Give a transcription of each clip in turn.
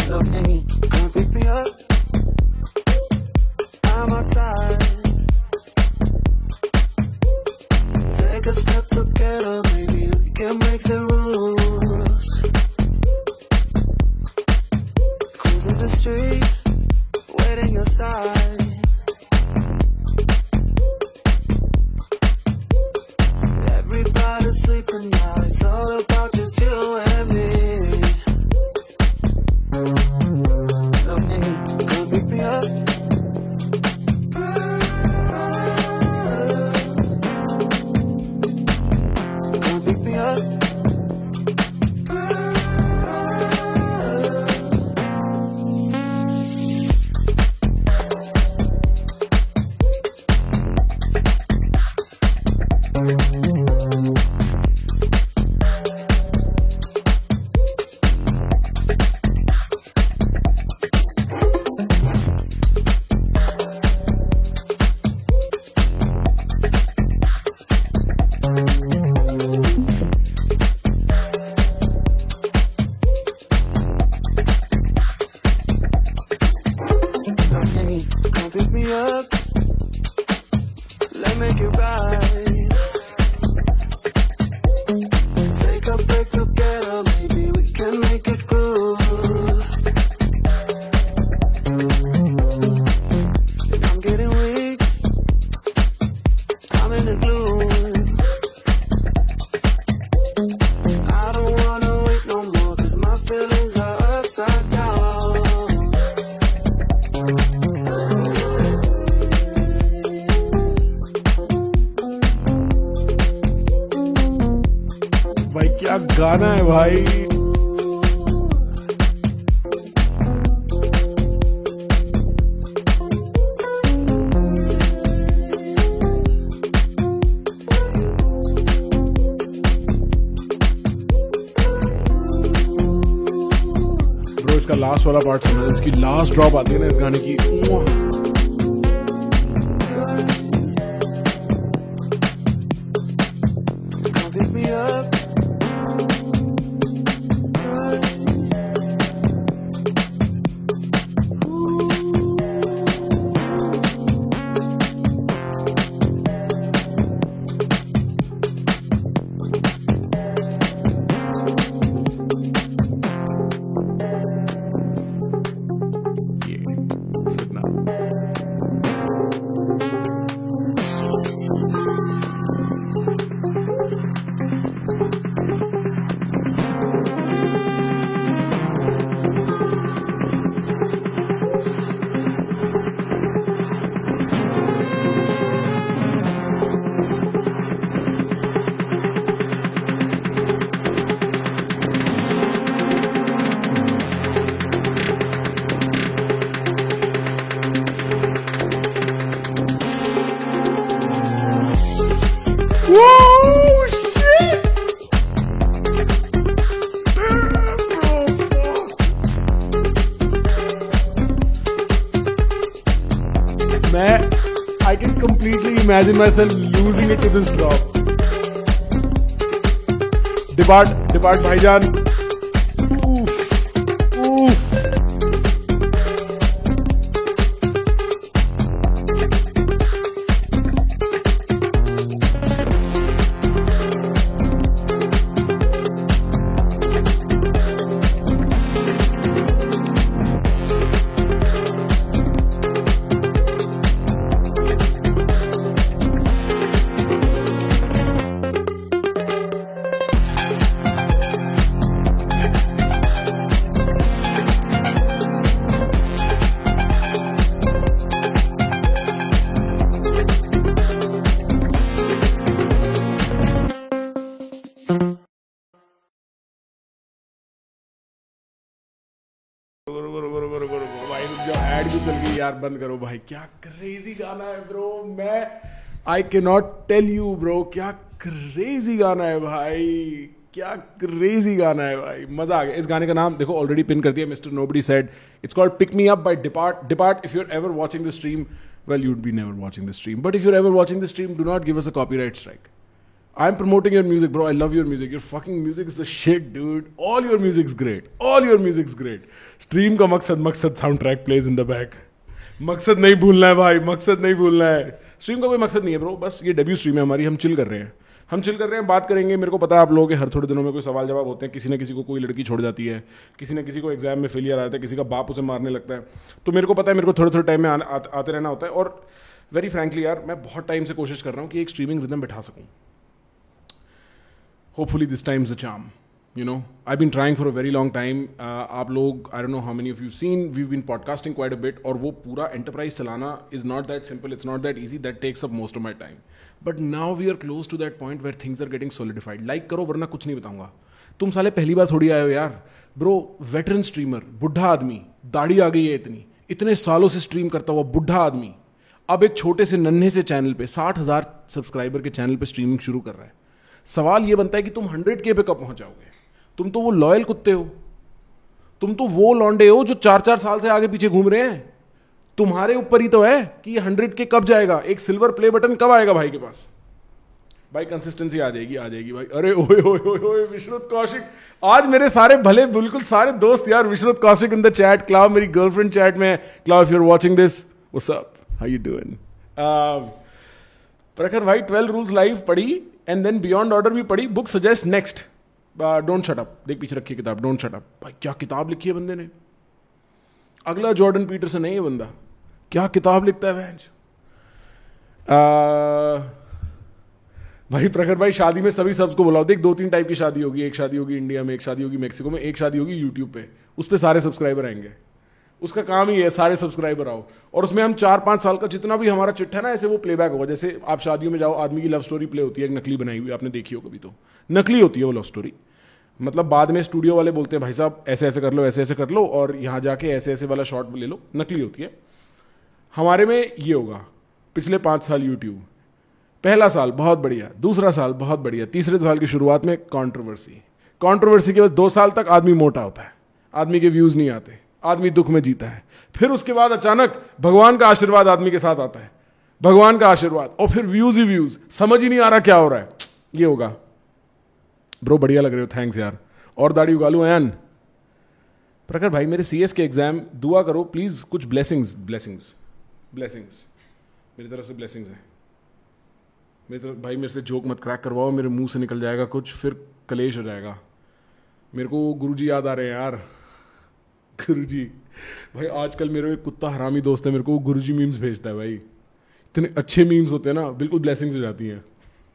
Come pick me up. I'm outside. Take a step together, maybe we can make the rules. Cruising the street, waiting your side. Everybody's sleeping now, it's all about just you and me. Come pick me up. Come pick me up. Come pick me up. Let's make it right. Take a break together, maybe we can make it good. I'm getting weak, I'm in the gloom. I don't wanna wait no more, cause my feelings are upside down. भाई क्या गाना है भाई. Bro इसका last वाला part सुना, इसकी last drop आती है ना इस गाने की. Come pick me up. Whoa, shit! I can completely imagine myself losing it to this drop. Depart भाईजान. Oof. भाई जो एड भी चल गई यार, बंद करो भाई. क्या क्रेजी गाना है bro. I can not tell you bro, क्या क्रेजी गाना है भाई. क्या क्रेजी गाना है भाई, मजा आ गया. इस गाने का नाम देखो ऑलरेडी पिन कर दिया, mister nobody said. It's called pick me up by depart. If your ever watching the stream, well, you'd be never watching the stream, but if you're ever watching the stream, do not give us a copyright strike. I'm promoting your music, bro. I love your music. Your fucking music is the shit, dude. All your music's great. All your music's great. Stream का मकसद soundtrack plays in the back. मकसद नहीं भूलना है भाई, मकसद नहीं भूलना है. स्ट्रीम का कोई मकसद नहीं है ब्रो, बस ये डेब्यू स्ट्रीम है हमारी, हम चिल कर रहे हैं, बात करेंगे. मेरे को पता है आप लोगों के हर थोड़े दिनों में कोई सवाल जवाब होते हैं. किसी न किसी को कोई लड़की छोड़ जाती है, किसी न किसी को एग्जाम में फेलियर आता है, किसी का बाप उसे मारने लगता है. तो मेरे को पता है, मेरे को थोड़े थोड़े टाइम में आते रहना होता है. और वेरी फ्रैंकली यार, मैं बहुत टाइम से कोशिश कर रहा हूँ कि एक स्ट्रीमिंग रिदम बैठा सकूँ. Hopefully this time's the charm. You know, I've been trying for a very long time. आप लोग, I don't know how many of you've seen, we've been podcasting quite a bit. और वो पूरा enterprise चलाना is not that simple. It's not that easy. That takes up most of my time. But now we are close to that point where things are getting solidified. Like करो वरना कुछ नहीं बताऊंगा. तुम साले पहली बार थोड़ी आए हो यार. Bro, veteran streamer, बुढ़ा आदमी, दाढ़ी आ गई है इतने सालों से स्ट्रीम करता हुआ बुढ़ा आदमी, अब एक छोटे से नन्हे से चैनल पे 60,000 सब्सक्राइबर के चैनल पे स्ट्रीमिंग शुरू कर रहा है. सवाल ये बनता है कि तुम 100K पे कब पहुंचाओगे. तुम तो वो लॉयल कुत्ते हो, तुम तो वो लौंडे हो जो 4-4 साल से आगे पीछे घूम रहे हैं. तुम्हारे ऊपर ही तो है कि ये 100K कब जाएगा, एक सिल्वर प्ले बटन कब आएगा भाई के पास. भाई कंसिस्टेंसी आ जाएगी भाई. अरे ओए ओए ओए ओए विश्रुत कौशिक, आज मेरे सारे भले बिल्कुल सारे दोस्त यार, Vishrut Kaushik in the chat. क्लाव मेरी गर्लफ्रेंड चैट में. क्लाव if you are watching this, what's up, how you doing. Prakhar भाई 12 रूल्स लाइव पढ़ी एंड देन बियॉन्ड ऑर्डर भी पढ़ी. Book suggest next. Don't shut up. देख पीछे रखी किताब, डोंट शट अप. भाई क्या किताब लिखी है बंदे ने. अगला जॉर्डन पीटरसन है ये बंदा. क्या किताब लिखता है वैंज. भाई प्रखर भाई शादी में सभी सबको बुलाओ. देख 2-3 टाइप की शादी होगी. एक शादी होगी इंडिया में, एक शादी होगी मेक्सिको में, एक शादी होगी यूट्यूब पे. उस पर सारे सब्सक्राइबर आएंगे. उसका काम ही है सारे सब्सक्राइबर आओ. और उसमें हम 4-5 साल का जितना भी हमारा चिट्ठा है ना, ऐसे वो प्लेबैक होगा. जैसे आप शादियों में जाओ, आदमी की लव स्टोरी प्ले होती है, एक नकली बनाई हुई, आपने देखी हो कभी. तो नकली होती है वो लव स्टोरी. मतलब बाद में स्टूडियो वाले बोलते हैं भाई साहब ऐसे ऐसे कर लो, ऐसे ऐसे कर लो, और यहाँ जाके ऐसे ऐसे वाला शॉट ले लो. नकली होती है. हमारे में ये होगा. पिछले 5 साल यूट्यूब, पहला साल बहुत बढ़िया, दूसरा साल बहुत बढ़िया, तीसरे साल की शुरुआत में कंट्रोवर्सी के बाद 2 साल तक आदमी मोटा होता है, आदमी के व्यूज नहीं आते, आदमी दुख में जीता है. फिर उसके बाद अचानक भगवान का आशीर्वाद आदमी के साथ आता है, भगवान का आशीर्वाद, और फिर व्यूज ही व्यूज. समझ ही नहीं आ रहा क्या हो रहा है. ये होगा. ब्रो बढ़िया लग रहे हो, थैंक्स यार. और दाढ़ी उगा लूं अयन. प्रखर भाई मेरे CS के एग्जाम दुआ करो प्लीज. कुछ ब्लेसिंग्स मेरी तरफ से ब्लेसिंग्स है. भाई मेरे से जोक मत क्रैक करवाओ, मेरे मुंह से निकल जाएगा कुछ, फिर कलेश हो जाएगा. मेरे को गुरुजी याद आ रहे हैं यार. गुरुजी भाई, आजकल मेरे एक कुत्ता हरामी दोस्त है, मेरे को गुरुजी मीम्स भेजता है भाई. इतने अच्छे मीम्स होते हैं ना, बिल्कुल ब्लेसिंग्स हो जाती हैं.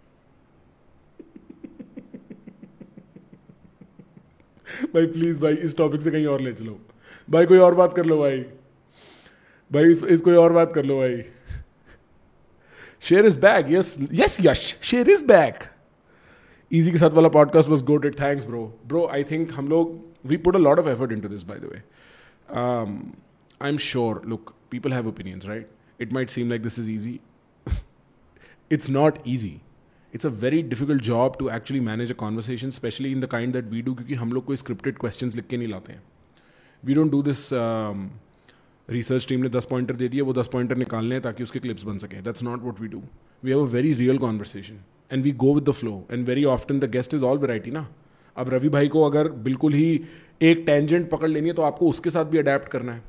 भाई प्लीज भाई इस टॉपिक से कहीं और ले चलो भाई. कोई और बात कर लो भाई. इस कोई और बात कर लो भाई. Share is back. Yes Yash, share is back. Easy के साथ वाला podcast was goated. Thanks bro. I think हम लोग we put a lot of effort into this by the way. I am sure, look, people have opinions, right? It might seem like this is easy. It's not easy. It's a very difficult job to actually manage a conversation, especially in the kind that we do, क्योंकि हम लोग कोई scripted questions लिख के नहीं लाते हैं. We don't do this. Research team ने 10 pointer दे दिए, वो 10 पॉइंटर निकालने हैं ताकि उसके clips बन सकें. That's not what we do. We have a very real conversation and we go with the flow. And very often the guest is all variety ना. अब रवि भाई को अगर बिल्कुल ही एक tangent पकड़ लेनी है तो आपको उसके साथ भी adapt करना है.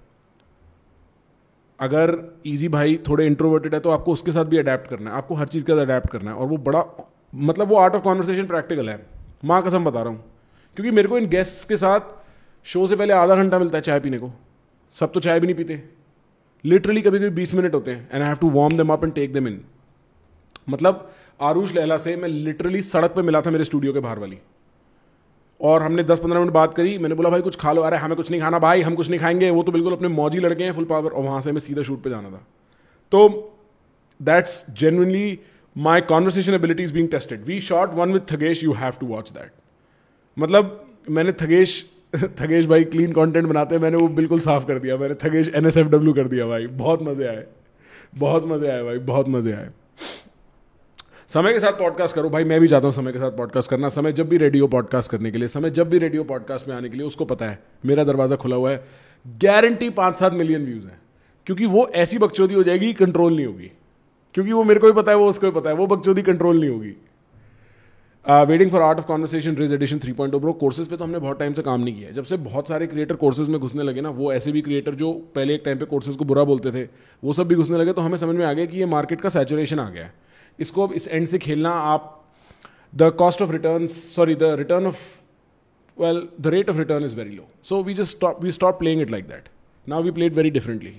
अगर इजी भाई थोड़े इंट्रोवर्टेड है तो आपको उसके साथ भी अडेप्ट करना है. आपको हर चीज़ के साथ अडेप्ट करना है. और वो बड़ा मतलब वो आर्ट ऑफ कॉन्वर्सेशन प्रैक्टिकल है. माँ कसम बता रहा हूँ, क्योंकि मेरे को इन गेस्ट्स के साथ शो से पहले आधा घंटा मिलता है चाय पीने को. सब तो चाय भी नहीं पीते. लिटरली कभी कभी 20 मिनट होते हैं. And I have to warm them up and take them in. मतलब आरुष लैला से मैं लिटरली सड़क पर मिला था मेरे स्टूडियो के बाहर वाली, और हमने 10-15 मिनट बात करी. मैंने बोला भाई कुछ खा लो. अरे हमें कुछ नहीं खाना भाई, हम कुछ नहीं खाएंगे. वो तो बिल्कुल अपने मौजी लड़के हैं, फुल पावर. और वहाँ से हमें सीधा शूट पे जाना था. तो that's genuinely my conversation ability is being tested. We shot one with Thagesh. You have to watch that. मतलब मैंने थगेश भाई क्लीन कंटेंट बनाते हैं, मैंने वो बिल्कुल साफ कर दिया. मैंने थगेश NSFW कर दिया भाई. बहुत मजे आए भाई, बहुत मजे आए. समय के साथ पॉडकास्ट करो भाई. मैं भी चाहता हूँ समय के साथ पॉडकास्ट करना. समय जब भी रेडियो पॉडकास्ट करने के लिए, समय जब भी रेडियो पॉडकास्ट में आने के लिए, उसको पता है मेरा दरवाजा खुला हुआ है. गारंटी 5-7 मिलियन व्यूज हैं. क्योंकि वो ऐसी बकचोदी हो जाएगी, कंट्रोल नहीं होगी. क्योंकि वो मेरे को भी पता है, वो उसको भी पता है, वो बकचोदी कंट्रोल नहीं होगी. Waiting for art of conversation rizz edition 3.0 bro, courses पे तो हमने बहुत टाइम से काम नहीं किया है। जब से बहुत सारे क्रिएटर कोर्सेज में घुसने लगे ना, वो ऐसे भी क्रिएटर जो पहले एक टाइम पे कोर्सेज को बुरा बोलते थे, वो सब भी घुसने लगे, तो हमें समझ में आ गया कि ये मार्केट का सैचुरेशन आ गया है। इसको अब इस एंड से खेलना, आप the cost of return, sorry the return of, well, the rate of return is very low. So we stopped playing it like that. Now we play it very differently.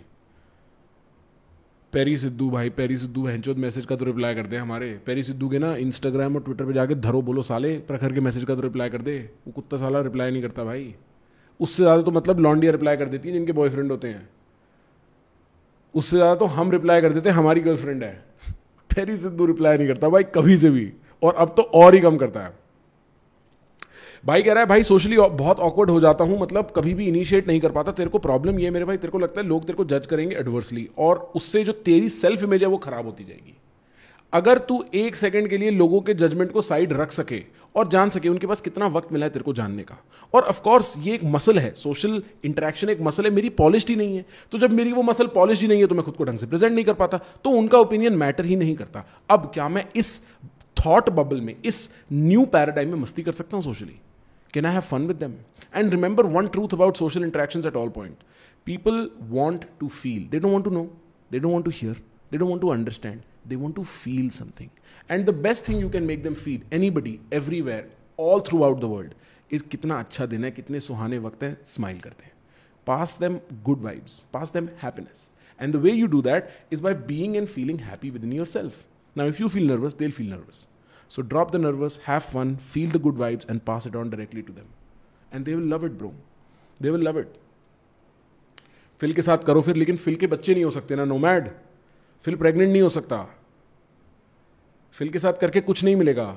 Perry Sidhu भाई, Perry Sidhu हैंचोद message का तो reply कर दे हमारे। Peri Sidhu के ना Instagram और Twitter पे जाके धरो बोलो साले, प्रखर के मैसेज का तो रिप्लाई कर दे। वो कुत्ता साला रिप्लाई नहीं करता भाई। उससे ज़्यादा तो मतलब लॉन्डिया रिप्लाई कर देती है जिनके बॉयफ्रेंड होते हैं। उससे ज़्यादा तो हम रिप्लाई कर देते हैं, हमारी गर्लफ्रेंड है। पेरी सिद्धू रिप्लाई नहीं करता भाई कभी से भी, और अब तो और ही कम करता है। भाई कह रहा है भाई सोशली बहुत ऑकवर्ड हो जाता हूं, मतलब कभी भी इनिशिएट नहीं कर पाता। तेरे को प्रॉब्लम ये मेरे भाई, तेरे को लगता है लोग तेरे को जज करेंगे एडवर्सली, और उससे जो तेरी सेल्फ इमेज है वो खराब होती जाएगी। अगर तू एक सेकंड के लिए लोगों के जजमेंट को साइड रख सके और जान सके उनके पास कितना वक्त मिला है तेरे को जानने का। और ऑफ कोर्स ये एक मसल है, सोशल इंटरेक्शन एक मसल है, मेरी पॉलिश्ड ही नहीं है। तो जब मेरी वो मसल पॉलिश्ड ही नहीं है तो मैं खुद को ढंग से प्रेजेंट नहीं कर पाता, तो उनका ओपिनियन मैटर ही नहीं करता। अब क्या मैं इस थॉट बबल में, इस न्यू पैराडाइम में मस्ती कर सकता हूं socially? Can I have fun with them? And remember one truth about social interactions at all point. People want to feel. They don't want to know. They don't want to hear. They don't want to understand. They want to feel something. And the best thing you can make them feel, anybody, everywhere, all throughout the world, is कितना अच्छा दिन है, कितने सुहाने वक्त है, smile करते हैं. Pass them good vibes. Pass them happiness. And the way you do that is by being and feeling happy within yourself. Now, if you feel nervous, they'll feel nervous. So drop the nervous, have fun, feel the good vibes and pass it on directly to them. And they will love it bro. They will love it. Phil के साथ करो फिर, लेकिन fill के बच्चे नहीं हो सकते ना नोमैड। फिल प्रेग्नेंट नहीं हो सकता। फिल के साथ करके कुछ नहीं मिलेगा।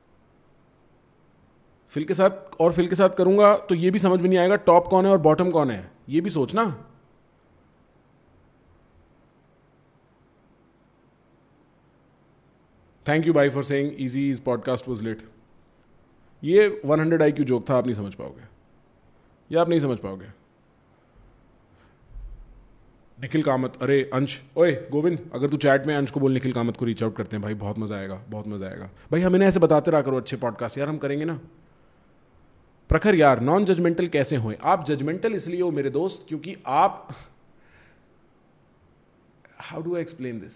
फिल के साथ करूंगा तो ये भी समझ में नहीं आएगा टॉप कौन है और बॉटम कौन है, ये भी सोचना। थैंक यू भाई for saying easy is podcast was late. ये 100 IQ जोक था, आप नहीं समझ पाओगे, या आप नहीं समझ पाओगे। निखिल कामत, अरे अंश, ओए गोविंद, अगर तू चैट में अंश को बोल निखिल कामत को रीच आउट करते हैं भाई, बहुत मजा आएगा, बहुत मजा आएगा भाई। हमें ना ऐसे बताते रहा करो अच्छे पॉडकास्ट यार, हम करेंगे ना। प्रखर यार, नॉन जजमेंटल कैसे होए? आप जजमेंटल इसलिए हो मेरे दोस्त क्योंकि आप, how do I explain this,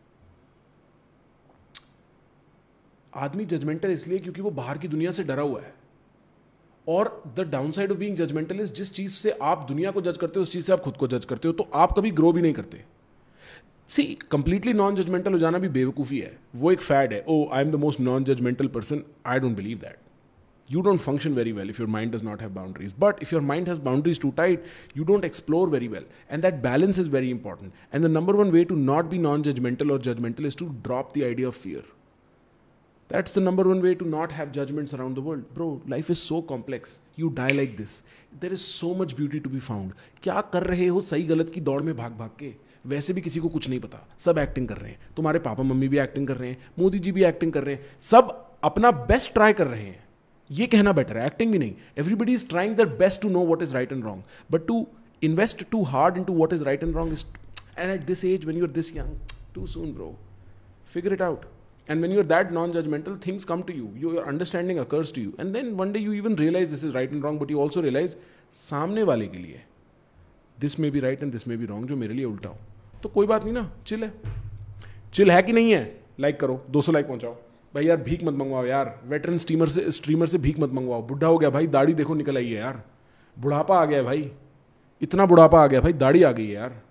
आदमी जजमेंटल इसलिए क्योंकि वो बाहर की दुनिया से डरा हुआ है। और the down side of being judgemental is, जिस चीज से आप दुनिया को जज करते हो उस चीज से आप खुद को जज करते हो, तो आप कभी ग्रो भी नहीं करते। सी, कंप्लीटली नॉन जजमेंटल हो जाना भी बेवकूफी है, वो एक फैड है। Oh I am the most non judgemental person, I don't believe that. You don't function very well if your mind does not have boundaries. But if your mind has boundaries too tight, you don't explore very well. And that balance is very important. And the number one way to not be non-judgmental or judgmental is to drop the idea of fear. That's the number one way to not have judgments around the world. Bro, life is so complex. You die like this. There is so much beauty to be found. क्या कर रहे हो सही गलत की दौड़ में भाग भाग के? वैसे भी किसी को कुछ नहीं पता, सब एक्टिंग कर रहे हैं। तुम्हारे पापा मम्मी भी एक्टिंग कर रहे हैं, मोदी जी भी एक्टिंग कर रहे हैं, सब अपना बेस्ट ट्राई कर रहे हैं। ये कहना बेटर है, एक्टिंग भी नहीं। Everybody is trying their best to know what is right and wrong, but to invest too hard into what is right and wrong is, and at this age when you are this young, too soon bro. Figure it out, and when you are that non judgemental, things come to you, your understanding occurs to you, and then one day you even realise this is right and wrong, but you also realise सामने वाले के लिए this में be right and this में be wrong, जो मेरे लिए उल्टा हो। तो कोई बात नहीं ना, चिल है। चिल है कि नहीं है? लाइक करो, 200 लाइक पहुंचाओ भाई। यार भीख मत मंगवाओ यार, वेटरन स्ट्रीमर से भीख मत मंगवाओ। बुढ़ा हो गया भाई, दाढ़ी देखो निकल आई है यार, बुढ़ापा आ गया है भाई, इतना बुढ़ापा आ गया भाई, दाढ़ी आ गई है यार,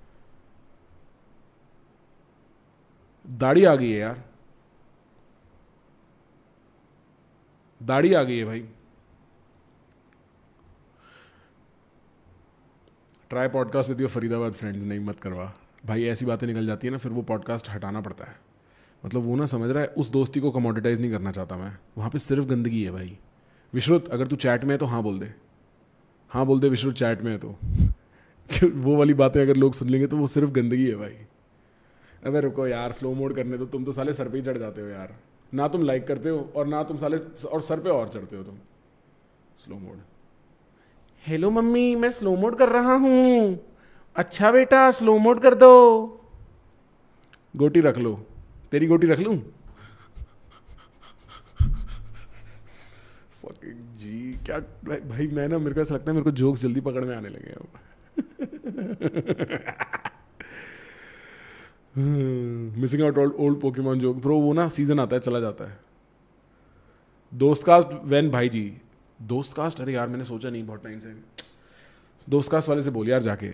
दाढ़ी आ गई है यार, दाढ़ी आ गई है भाई। Try podcast with your Faridabad friends, नहीं मत करवा भाई, ऐसी बातें निकल जाती है ना, फिर वो पॉडकास्ट हटाना पड़ता है। मतलब वो ना समझ रहा है, उस दोस्ती को कमोडिटाइज नहीं करना चाहता मैं, वहाँ पे सिर्फ गंदगी है भाई। विश्रुत, अगर तू चैट में है तो हाँ बोल दे, हाँ बोल दे विश्रुत चैट में है तो वो वाली बातें अगर लोग सुन लेंगे तो वो सिर्फ गंदगी है भाई। अबे रुको यार, स्लो मोड करने तो तुम तो साले सर पे ही चढ़ जाते हो यार, ना तुम लाइक करते हो और ना तुम साले, और सर पे और चढ़ते हो तुम। स्लो मोड, हेलो मम्मी मैं स्लो मोड कर रहा हूँ। अच्छा बेटा स्लो मोड कर दो। गोटी रख लो, तेरी गोटी रख लूं? क्या भाई मैं ना, मेरे को ऐसा लगता है मेरे को जोक्स जल्दी पकड़ में आने लगे हैं अब। Missing out old Pokemon joke bro, वो ना सीजन आता है चला जाता है। दोस्त कास्ट वैन भाई जी, दोस्त कास्ट, अरे यार मैंने सोचा नहीं बहुत टाइम से, दोस्त कास्ट वाले से बोल यार जाके।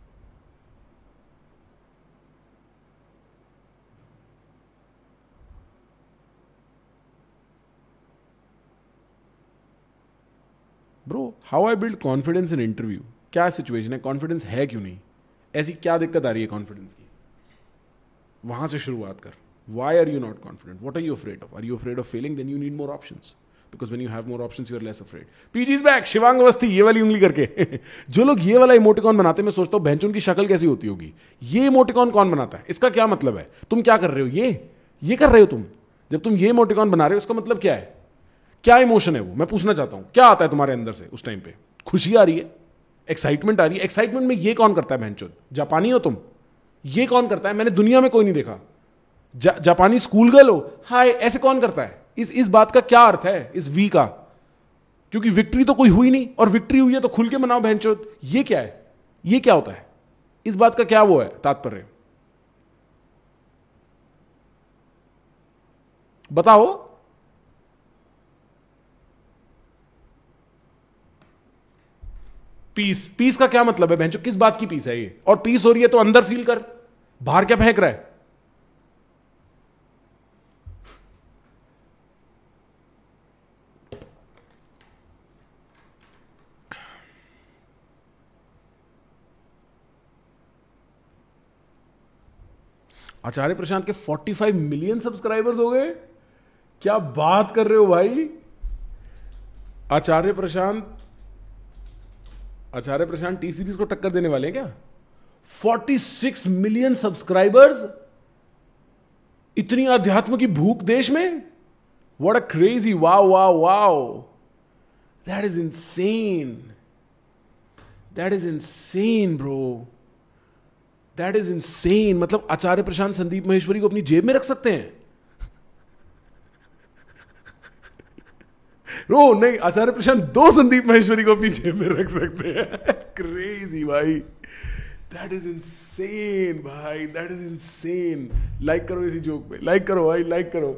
Bro how I build confidence in interview, क्या सिचुएशन है, कॉन्फिडेंस है क्यों नहीं, ऐसी क्या दिक्कत आ रही है कॉन्फिडेंस की, वहां से शुरुआत कर। Why are you not confident, what are you afraid of, are you afraid of failing, then you need more options, because when you have more options you are less afraid. PG is back, Shivang Awasthi ये वाली उंगली करके। जो लोग ये वाला emoticon बनाते हैं, मैं सोचता हूं बेंचों की शक्ल कैसी होती होगी। ये इमोटिकॉन कौन बनाता है, इसका क्या मतलब है, तुम क्या कर रहे हो, ये कर रहे हो तुम, जब तुम ये इमोटिकॉन बना रहे हो इसका मतलब क्या है, क्या इमोशन है वो, मैं पूछना चाहता हूं क्या आता है तुम्हारे अंदर से उस टाइम पे, खुशी आ रही है, एक्साइटमेंट आ रही है, एक्साइटमेंट में ये कौन करता है बहनचोद, जापानी हो तुम, ये कौन करता है, मैंने दुनिया में कोई नहीं देखा। जापानी स्कूल गर्ल हो, हाय, ऐसे कौन करता है, इस बात का क्या अर्थ है इस वी का, क्योंकि विक्ट्री तो कोई हुई नहीं, और विक्ट्री हुई है तो खुल के मनाओ बहनचोद, ये क्या है, ये क्या होता है, इस बात का क्या वो है तात्पर्य, बताओ। पीस का क्या मतलब है बहनचोद, किस बात की पीस है ये, और पीस हो रही है तो अंदर फील कर, बाहर क्या फेंक रहा है। आचार्य प्रशांत के 45 मिलियन सब्सक्राइबर्स हो गए, क्या बात कर रहे हो भाई। आचार्य प्रशांत टी सीरीज को टक्कर देने वाले हैं क्या, 46 मिलियन सब्सक्राइबर्स, इतनी अध्यात्म की भूख देश में, what a crazy, wow wow wow, that is insane bro, that is insane. मतलब आचार्य प्रशांत संदीप महेश्वरी को अपनी जेब में रख सकते हैं। रो नहीं, आचार्य प्रशांत 2 संदीप महेश्वरी को अपनी जेब में रख सकते हैं। क्रेजी भाई, दैट इज इनसेन भाई, दैट इज इनसेन। लाइक करो इसी जोक पे, लाइक करो भाई, लाइक करो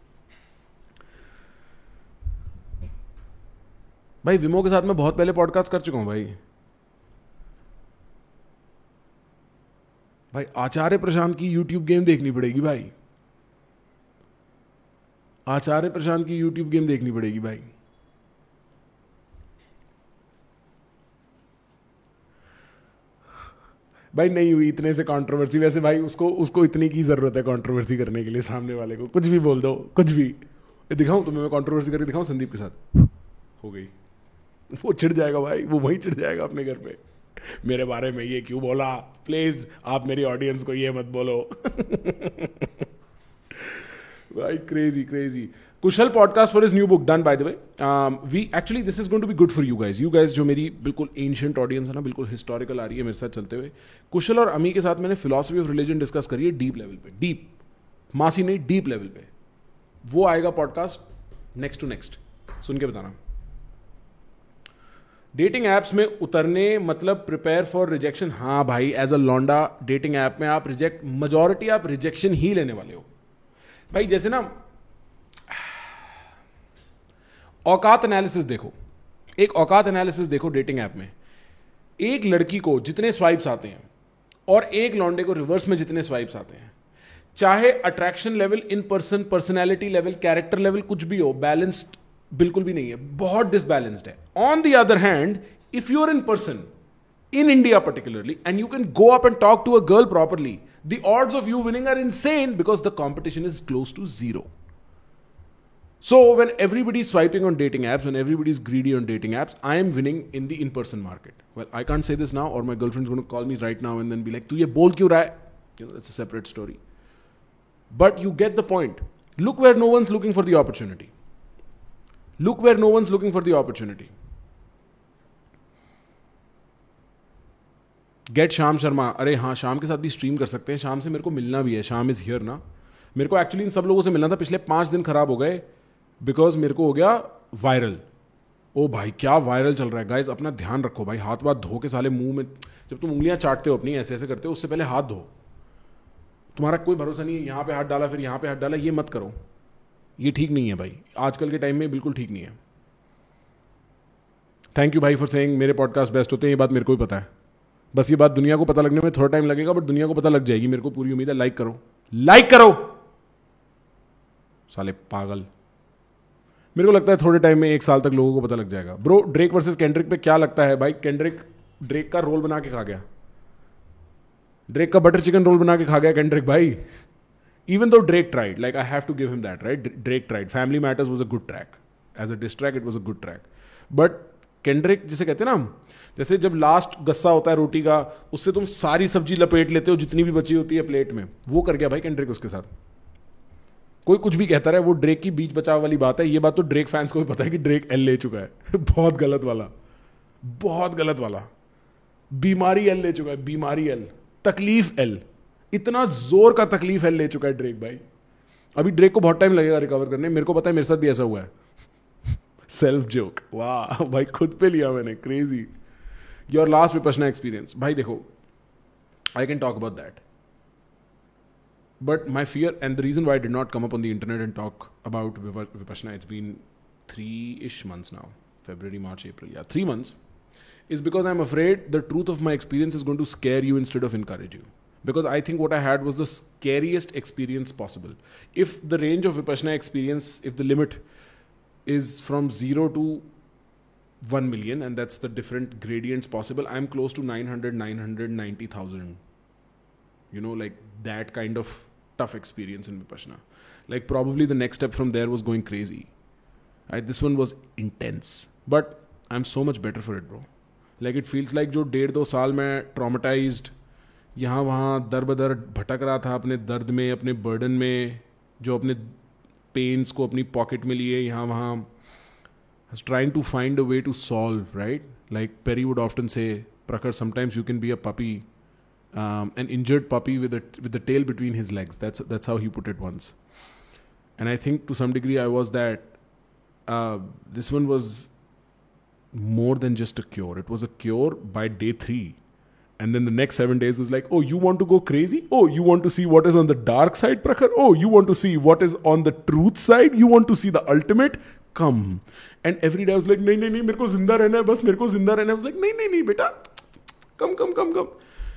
भाई। विमो के साथ मैं बहुत पहले पॉडकास्ट कर चुका हूं भाई। भाई आचार्य प्रशांत की यूट्यूब गेम देखनी पड़ेगी भाई, आचार्य प्रशांत की यूट्यूब गेम देखनी पड़ेगी भाई। भाई नहीं हुई इतने से कंट्रोवर्सी, वैसे भाई उसको इतनी की जरूरत है कंट्रोवर्सी करने के लिए, सामने वाले को कुछ भी बोल दो, कुछ भी दिखाऊं तुम्हें, मैं कंट्रोवर्सी करके दिखाऊं संदीप के साथ, हो गई, वो चिढ़ जाएगा भाई, वो वहीं चिढ़ जाएगा अपने घर पे, मेरे बारे में ये क्यों बोला, प्लीज आप मेरी ऑडियंस को ये मत बोलो। भाई crazy crazy. Kushal podcast for his new book done by the way, we actually this is going to be good for you guys जो मेरी बिल्कुल एंशिएंट ऑडियंस है ना, बिल्कुल हिस्टोरिकल आ रही है मेरे साथ चलते हुए। कुशल और अमी के साथ मैंने फिलॉसफी ऑफ रिलीजन डिस्कस करी है डीप लेवल पे, डीप मासी नहीं, डीप लेवल पे। वो आएगा पॉडकास्ट नेक्स्ट टू नेक्स्ट, सुन के बताना। डेटिंग एप्स में उतरने मतलब प्रिपेयर फॉर रिजेक्शन। हाँ भाई, एज अ लौंडा डेटिंग ऐप में आप मेजॉरिटी आप रिजेक्शन ही लेने वाले हो भाई। जैसे ना औकात एनालिसिस देखो, एक औकात एनालिसिस देखो डेटिंग ऐप में, एक लड़की को जितने स्वाइप्स आते हैं और एक लौंडे को रिवर्स में जितने स्वाइप्स आते हैं, चाहे attraction level, in person, personality level, character level कुछ भी हो, बैलेंस्ड बिल्कुल भी नहीं है, बहुत डिसबैलेंस्ड है। On the other hand, if you are in person in India particularly, and you can go up and talk to a girl properly, the odds of you winning are insane because the competition is close to zero. So when everybody is swiping on dating apps, when everybody is greedy on dating apps, I am winning in the in-person market. Well, I can't say this now, or my girlfriend's going to call me right now and then be like, "Tu ye bol kyun raha hai?" You know, that's a separate story. But you get the point. Look where no one's looking for the opportunity. Look where no one's looking for the opportunity. Get Shyam Sharma, अरे हाँ श्याम के साथ भी stream कर सकते हैं, शाम से मेरे को मिलना भी है, शाम इज हियर ना। मेरे को एक्चुअली इन सब लोगों से मिलना था, पिछले 5 दिन खराब हो गए बिकॉज मेरे को हो गया वायरल, ओ भाई क्या वायरल चल रहा है गाइस, अपना ध्यान रखो भाई, हाथ वाथ धो के साले मुंह में, जब तुम उंगलियां चाटते हो अपनी ऐसे ऐसे करते हो, उससे पहले हाथ धो। तुम्हारा कोई भरोसा नहीं है, यहाँ पे हाथ डाला फिर यहाँ पे हाथ डाला, ये मत करो, ये ठीक नहीं है भाई, आजकल के टाइम में बिल्कुल ठीक नहीं है। थैंक यू भाई फॉर सेइंग मेरे पॉडकास्ट बेस्ट होते हैं, ये बात मेरे को भी पता है, बस ये बात दुनिया को पता लगने में थोड़ा टाइम लगेगा, बट दुनिया को पता लग जाएगी, मेरे को पूरी उम्मीद है। लाइक करो, लाइक करो साले पागल। मेरे को लगता है थोड़े टाइम में 1 साल तक लोगों को पता लग जाएगा। ब्रो ड्रेक वर्सेस केंड्रिक पे क्या लगता है भाई? केंड्रिक ड्रेक का रोल बना के खा गया, ड्रेक का बटर चिकन रोल बना के खा गया केंड्रिक भाई। Even though Drake tried, like I have to give him that, right? Drake tried. Family Matters was a good track. As a diss track, it was a good track. But Kendrick जिसे कहते हैं ना, जैसे जब last गस्सा होता है रोटी का, उससे तुम सारी सब्जी लपेट लेते हो जितनी भी बची होती है प्लेट में, वो कर गया भाई केंड्रिक उसके साथ। कोई कुछ भी कहता रहे, वो ड्रेक की बीच बचाव वाली बात है। ये बात तो ड्रेक फैंस को भी पता है कि ड्रेक एल ले चुका है बहुत गलत वाला, बहुत गलत वाला, बीमारी एल ले चुका है, बीमारी एल, तकलीफ एल, इतना जोर का तकलीफ है ले चुका है ड्रेक भाई। अभी ड्रेक को बहुत टाइम लगेगा रिकवर करने, मेरे को पता है, मेरे साथ भी ऐसा हुआ है। सेल्फ जोक, वाह भाई, खुद पे लिया मैंने, crazy. Your last Vipassana experience भाई, देखो I can talk about that, but my fear and the reason why I did not come up on the internet and talk about Vipassana, it's been 3-ish months now, February, March, April, yeah, 3 months, is because I'm afraid the truth of my experience is going to scare you instead of encourage you. Because I think what I had was the scariest experience possible. If the range of Vipassana experience, if the limit is from 0 to 1 million, and that's the different gradients possible, I'm close to 990,000. You know, like that kind of tough experience in Vipassana. Like probably the next step from there was going crazy. This one was intense. But I'm so much better for it, bro. Like it feels like जो 1.5-2 साल में traumatized, यहाँ वहाँ दर बदर भटक रहा था अपने दर्द में, अपने बर्डन में, जो अपने पेन्स को अपनी पॉकेट में लिए यहाँ वहाँ, trying to find a way to solve, right? Like Perry would often say, Prakhar, sometimes you can be a puppy, an injured puppy with the tail between his legs. That's how he put it once. And I think to some degree I was that. This one was more than just a cure. It was a cure by day 3. And then the next 7 days was like, oh, you want to go crazy? Oh, you want to see what is on the dark side, Prakhar? Oh, you want to see what is on the truth side? You want to see the ultimate? Come. And every day I was like, नहीं नहीं नहीं, मेरे को जिंदा रहना है, बस मेरे को जिंदा रहना है. I was like, नहीं नहीं नहीं बेटा, come.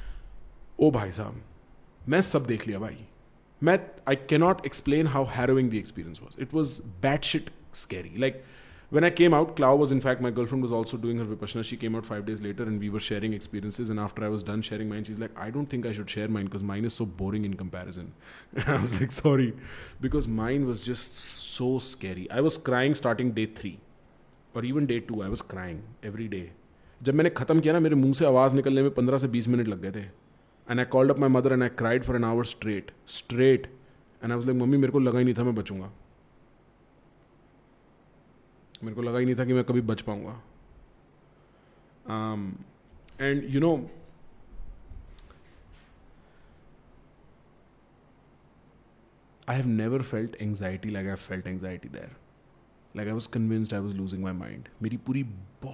ओ भाई साहब, मैं सब देख लिया भाई. I cannot explain how harrowing the experience was. It was batshit scary. Like, when I came out, Clau was, in fact, my girlfriend was also doing her Vipassana. She came out 5 days later and we were sharing experiences. And after I was done sharing mine, she's like, I don't think I should share mine because mine is so boring in comparison. And I was like, sorry. Because mine was just so scary. I was crying starting day 3. Or even day 2, I was crying every day. जब मैंने ख़त्म किया ना, मेरे मुंह से आवाज़ निकलने में 15 से 20 मिनट लग गए थे. And I called up my mother and I cried for an hour straight. And I was like, mummy मेरे को लगा ही नहीं था मैं बचूंगा. मेरे को लगा ही नहीं था कि मैं कभी बच पाऊंगा. And you know, I have never felt anxiety like I felt anxiety there. Like I was convinced I was losing my mind. मेरी पूरी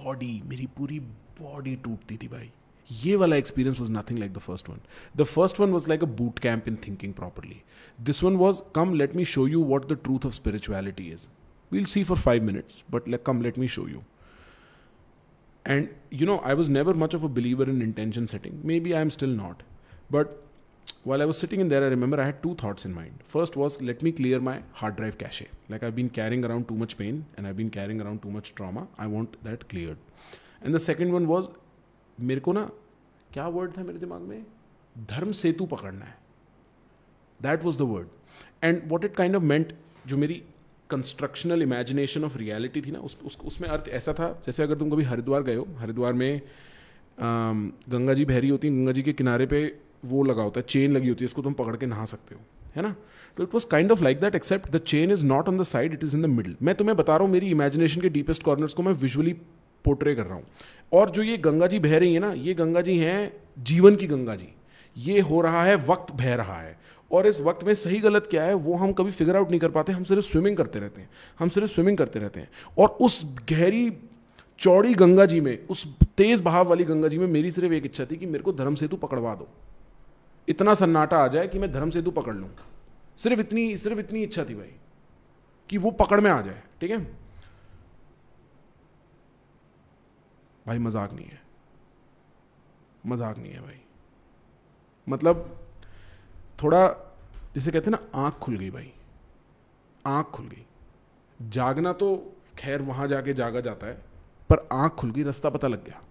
body टूटती थी भाई. ये वाला experience was nothing like the first one. The first one was like a boot camp in thinking properly. This one was, come, let me show you what the truth of spirituality is. We'll see for 5 minutes, but let me show you. And, you know, I was never much of a believer in intention setting. Maybe I'm still not. But while I was sitting in there, I remember I had 2 thoughts in mind. First was, let me clear my hard drive cache. Like I've been carrying around too much pain and I've been carrying around too much trauma. I want that cleared. And the second one was, मेरे को ना, क्या word था मेरे दिमाग में? धर्म सेतु पकड़ना है. That was the word. And what it kind of meant, जो मेरी कंस्ट्रक्शनल इमेजिनेशन ऑफ रियलिटी थी ना, उसमें अर्थ ऐसा था, जैसे अगर तुम कभी हरिद्वार गए हो, हरिद्वार में गंगा जी बह रही होती हैं, गंगा जी के किनारे पे वो लगा होता है, चेन लगी होती है, इसको तुम पकड़ के नहा सकते हो, है ना. तो it was kind of like that, except the chain is not on the side, it is in the middle. मैं तुम्हें बता रहा हूँ मेरी इमेजिनेशन के डीपेस्ट कॉर्नर्स को मैं विजुअली पोर्ट्रे कर रहा हूँ. और जो ये गंगा जी बह रही है ना, ये गंगा जी हैं जीवन की गंगा जी. ये हो रहा है, वक्त बह रहा है, और इस वक्त में सही गलत क्या है वो हम कभी फिगर आउट नहीं कर पाते. हम सिर्फ स्विमिंग करते रहते हैं. और उस गहरी चौड़ी गंगा जी में, उस तेज बहाव वाली गंगा जी में मेरी सिर्फ एक इच्छा थी कि मेरे को धर्म सेतु पकड़वा दो, इतना सन्नाटा आ जाए कि मैं धर्म सेतु पकड़ लूं। सिर्फ इतनी इच्छा थी भाई कि वो पकड़ में आ जाए। ठीक है भाई, मजाक नहीं है, मजाक नहीं है भाई। मतलब थोड़ा जिसे कहते हैं ना, आंख खुल गई भाई, आंख खुल गई। जागना तो खैर वहां जाके जागा जाता है, पर आंख खुल गई, रास्ता पता लग गया,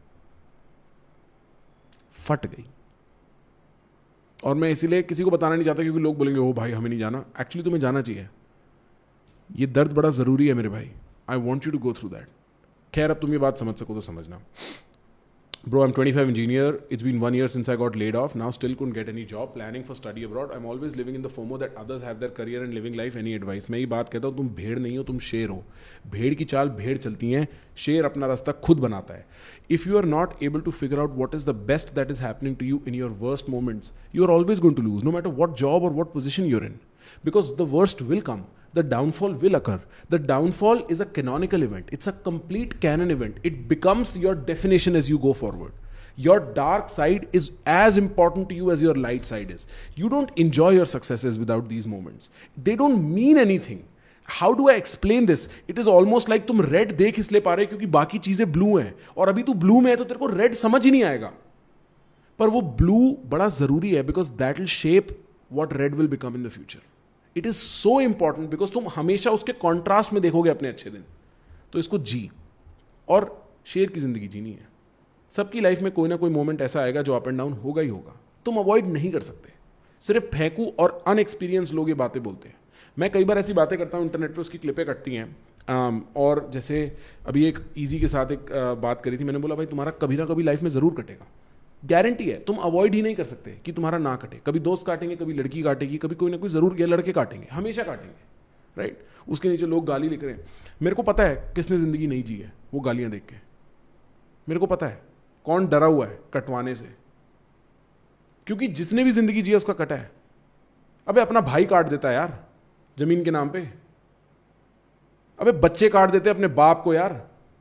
फट गई। और मैं इसीलिए किसी को बताना नहीं चाहता क्योंकि लोग बोलेंगे ओ भाई हमें नहीं जाना। एक्चुअली तुम्हें जाना चाहिए, ये दर्द बड़ा जरूरी है मेरे भाई। I want you to go through that. खैर अब तुम ये बात समझ सको तो समझना। Bro, I'm 25 engineer. It's been 1 year since I got laid off. Now still couldn't get any job. Planning for study abroad. I'm always living in the FOMO that others have their career and living life. Any advice? मैं ये बात कहता हूँ, तुम भेड़ नहीं हो, तुम शेर हो। भेड़ की चाल भेड़ चलती हैं, शेर अपना रास्ता खुद बनाता है। If you are not able to figure out what is the best that is happening to you in your worst moments, you are always going to lose, no matter what job or what position you're in. Because the worst will come. The downfall will occur. The downfall is a canonical event. It's a complete canon event. It becomes your definition as you go forward. Your dark side is as important to you as your light side is. You don't enjoy your successes without these moments. They don't mean anything. How do I explain this? It is almost like तुम red देख इसलिए पा रहे क्योंकि बाकी चीजें blue हैं, और अभी तू blue में है तो तेरे को red समझ ही नहीं आएगा। पर वो blue बड़ा जरूरी है because that will shape what red will become in the future. It is so important because तुम हमेशा उसके कॉन्ट्रास्ट में देखोगे अपने अच्छे दिन। तो इसको जी, और शेर की जिंदगी जीनी है। सबकी लाइफ में कोई ना कोई मोमेंट ऐसा आएगा जो अप एंड डाउन होगा ही होगा, तुम अवॉइड नहीं कर सकते। सिर्फ फेंकू और अनएक्सपीरियंस लोग ये बातें बोलते हैं। मैं कई बार ऐसी बातें करता हूँ इंटरनेट पे, उसकी क्लिपें कटती हैं। और जैसे अभी एक ईजी के साथ एक बात करी थी, मैंने बोला भाई तुम्हारा कभी ना कभी लाइफ में जरूर कटेगा, गारंटी है, तुम अवॉइड ही नहीं कर सकते कि तुम्हारा ना कटे। कभी दोस्त काटेंगे, कभी लड़की काटेगी, कभी कोई ना कोई जरूर, या लड़के काटेंगे, हमेशा काटेंगे, राइट। उसके नीचे लोग गाली लिख रहे हैं। मेरे को पता है किसने जिंदगी नहीं जी है वो गालियां देख के, मेरे को पता है कौन डरा हुआ है कटवाने से, क्योंकि जिसने भी जिंदगी जी है उसका कटा है। अबे अपना भाई काट देता है यार जमीन के नाम पे, अबे बच्चे काट देते हैं अपने बाप को यार,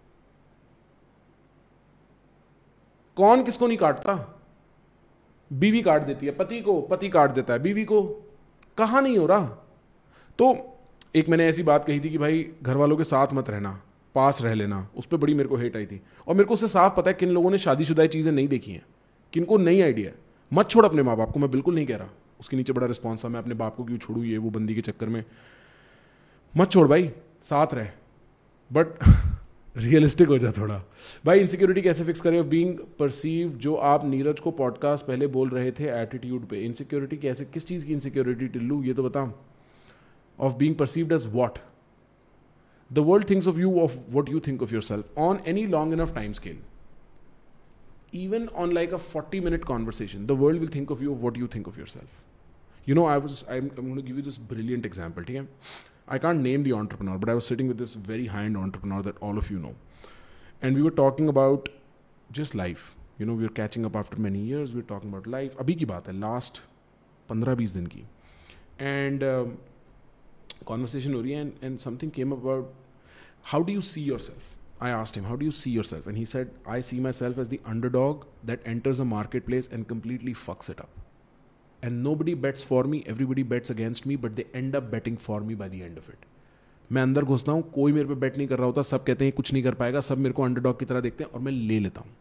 कौन किसको नहीं काटता। बीवी काट देती है पति को, पति काट देता है बीवी को, कहां नहीं हो रहा। तो एक मैंने ऐसी बात कही थी कि भाई घर वालों के साथ मत रहना, पास रह लेना, उस पर बड़ी मेरे को हेट आई थी। और मेरे को उससे साफ पता है किन लोगों ने शादीशुदा चीजें नहीं देखी हैं, किनको नहीं आइडिया। मत छोड़ अपने माँ बाप को, मैं बिल्कुल नहीं कह रहा। उसके नीचे बड़ा रिस्पॉन्स था, मैं अपने बाप को क्यों छोड़ू ये वो बंदी के चक्कर में। मत छोड़ भाई, साथ रह, बट रियलिस्टिक हो जा थोड़ा। भाई इनसिक्योरिटी कैसे फिक्स करें ऑफ बीइंग परसीव, जो आप नीरज को पॉडकास्ट पहले बोल रहे थे एटीट्यूड पे। इनसिक्योरिटी कैसे, किस चीज की इनसिक्योरिटी टिल्लू, ये तो बता। Of being perceived as what? The world thinks of you of what you think of yourself on any long enough time scale. Even on like a 40-minute conversation, the world will think of you of what you think of yourself. You know, I'm going to give you this brilliant example. Okay? I can't name the entrepreneur, but I was sitting with this very high-end entrepreneur that all of you know. And we were talking about just life. You know, we were catching up after many years. We were talking about life. अभी की बात है, last 15-20 दिन की. And conversation हो रही है, and something came up about how do you see yourself? I asked him, how do you see yourself? And he said, I see myself as the underdog that enters a marketplace and completely fucks it up. And nobody bets for me, everybody bets against me, but they end up betting for me by the end of it. मैं अंदर घुसता हूँ, कोई मेरे पे बेट नहीं कर रहा होता, सब कहते हैं कुछ नहीं कर पाएगा, सब मेरे को अंडरडॉग की तरह देखते हैं और मैं ले लेता हूँ।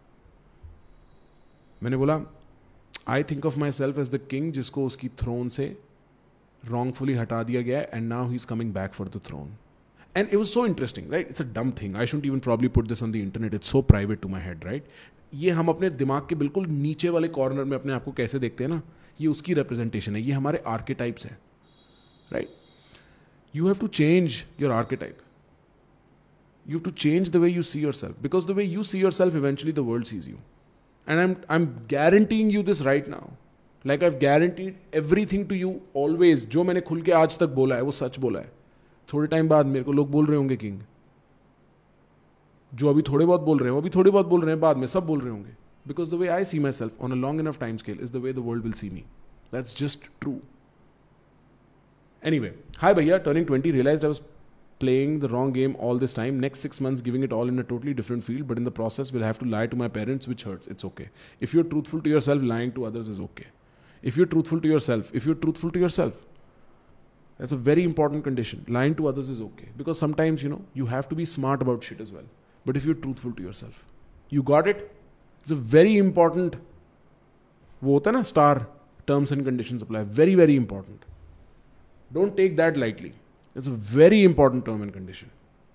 मैंने बोला, I think of myself as the king जिसको उसकी थ्रोन से wrongfully हटा दिया गया है, and now he's coming back for the throne. And it was so interesting, right? It's a dumb thing. I shouldn't even probably put this on the internet. It's so private to my head, right? ये हम अपने दिमाग के बिल्कुल नीचे वाले corner में अपने आप को कैसे देखते हैं ना, ये उसकी रिप्रेजेंटेशन है, ये हमारे आर्केटाइप्स है, right? You have to change your archetype. You have to change the way you see yourself, because the way you see yourself, eventually the world sees you. And I'm guaranteeing you this right now. Like I've guaranteed everything to you always. जो मैंने खुल के आज तक बोला है वो सच बोला है। थोड़े टाइम बाद मेरे को लोग बोल रहे होंगे किंग, जो अभी थोड़े बहुत बोल रहे हैं वो अभी थोड़े बहुत बोल रहे हैं, बाद में सब बोल रहे होंगे। Because the way I see myself on a long enough time scale is the way the world will see me. That's just true. Anyway, hi भैया, turning 20, realized I was playing the wrong game all this time. Next 6 months giving it all in a totally different field, but in the process will have to lie to my parents, which hurts. It's okay. If you're truthful to yourself, lying to others is okay. If you're truthful to yourself, that's a very important condition. Lying to others is okay. Because sometimes, you have to be smart about shit as well. But if you're truthful to yourself, you got it? It's a very important, वो होता है ना star, terms and conditions apply. Very, very important. Don't take that lightly. It's a very important term and condition.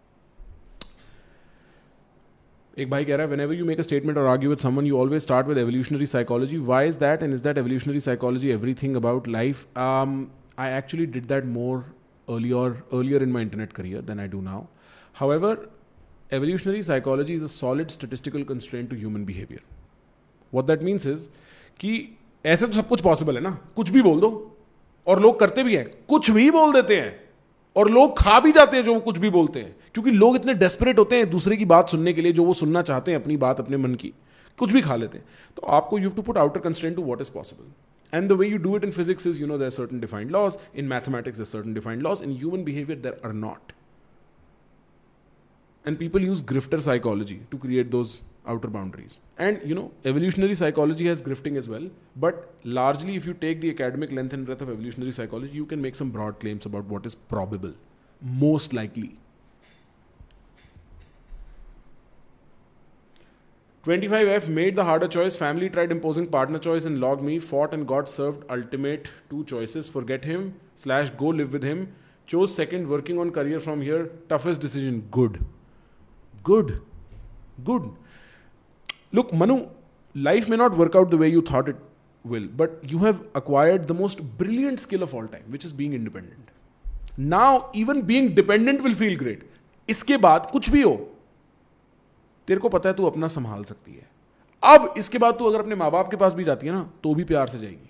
एक भाई कह रहा है, whenever you make a statement or argue with someone, you always start with evolutionary psychology. Why is that? And is that evolutionary psychology everything about life? I actually did that more earlier in my internet career than I do now. However, evolutionary psychology is a solid statistical constraint to human behavior. What that means is कि ऐसे तो सब कुछ possible है ना, कुछ भी बोल दो, और लोग करते भी हैं, कुछ भी बोल देते हैं, और लोग खा भी जाते हैं जो वो कुछ भी बोलते हैं, क्योंकि लोग इतने डेस्परेट होते हैं दूसरे की बात सुनने के लिए, जो वो सुनना चाहते हैं अपनी बात, अपने मन की, कुछ भी खा लेते हैं. तो आपको you have to put outer constraint to what is possible. And the way you do it in physics is, there are certain defined laws. In mathematics, there are certain defined laws. In human behavior, there are not. And people use grifter psychology to create those outer boundaries. And, evolutionary psychology has grifting as well. But largely, if you take the academic length and breadth of evolutionary psychology, you can make some broad claims about what is probable. Most likely. 25F made the harder choice. Family tried imposing partner choice and logged me. Fought and got served ultimate 2 choices. Forget him / go live with him. Chose second, working on career from here. Toughest decision. Good. Look, Manu, life may not work out the way you thought it will, but you have acquired the most brilliant skill of all time, which is being independent. Now, even being dependent will feel great. इसके बाद कुछ भी हो, तेरे को पता है तू अपना संभाल सकती है. अब इसके बाद तू अगर अपने माँ बाप के पास भी जाती है ना, तो भी प्यार से जाएगी.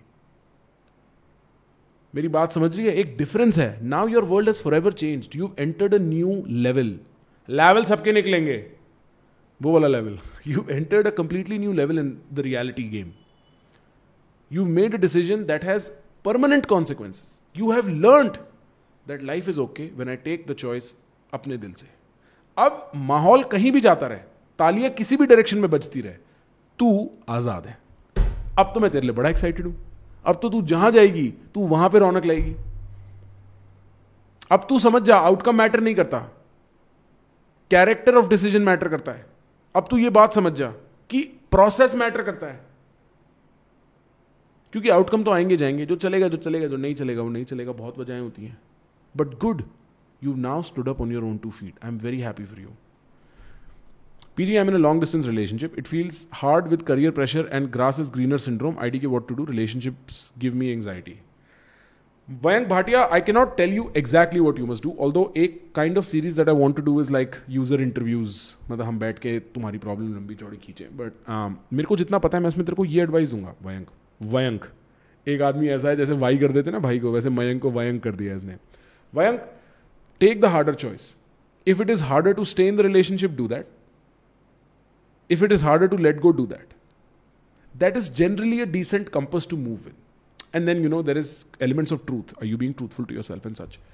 मेरी बात समझ रही है? एक डिफरेंस है. Now your world has forever changed. You entered a new level सबके निकलेंगे, वो वाला level. You entered a completely new level in the reality game. You made a decision that has permanent consequences. You have learned that life is okay when I take the choice अपने दिल से. अब माहौल कहीं भी जाता रहे, तालियां किसी भी डायरेक्शन में बजती रहे, तू आजाद है. अब तो मैं तेरे लिए बड़ा एक्साइटेड हूं. अब तो तू जहां जाएगी तू वहां पे रौनक लाएगी. अब तू समझ जा, आउटकम मैटर नहीं करता, कैरेक्टर ऑफ डिसीजन मैटर करता है. अब तू ये बात समझ जा कि प्रोसेस मैटर करता है, क्योंकि आउटकम तो आएंगे जाएंगे, जो चलेगा, जो नहीं चलेगा वो नहीं चलेगा. बहुत वजहें होती हैं, but good, you've now stood up on your own 2 feet. I'm very happy for you. PG, I'm in a long distance relationship. It feels hard with career pressure and grass is greener syndrome. IDK, what to do? Relationships give me anxiety. Vayank Bhatia, I cannot tell you exactly what you must do. Although एक kind of series that I want to do is like user interviews. मतलब हम बैठ के तुम्हारी problem लंबी चौड़ी खींचे. But मेरे को जितना पता है मैं इसमें तेरे को ये एडवाइस दूंगा. वयंक एक आदमी ऐसा है जैसे वाई कर देते ना भाई को, वैसे मयंक को वयंक कर दिया इसने. वयंक, take the harder choice. If it is harder to stay in the relationship, do that. If it is harder to let go, do that. That is generally a decent compass to move in. And then, there is elements of truth. Are you being truthful to yourself and such?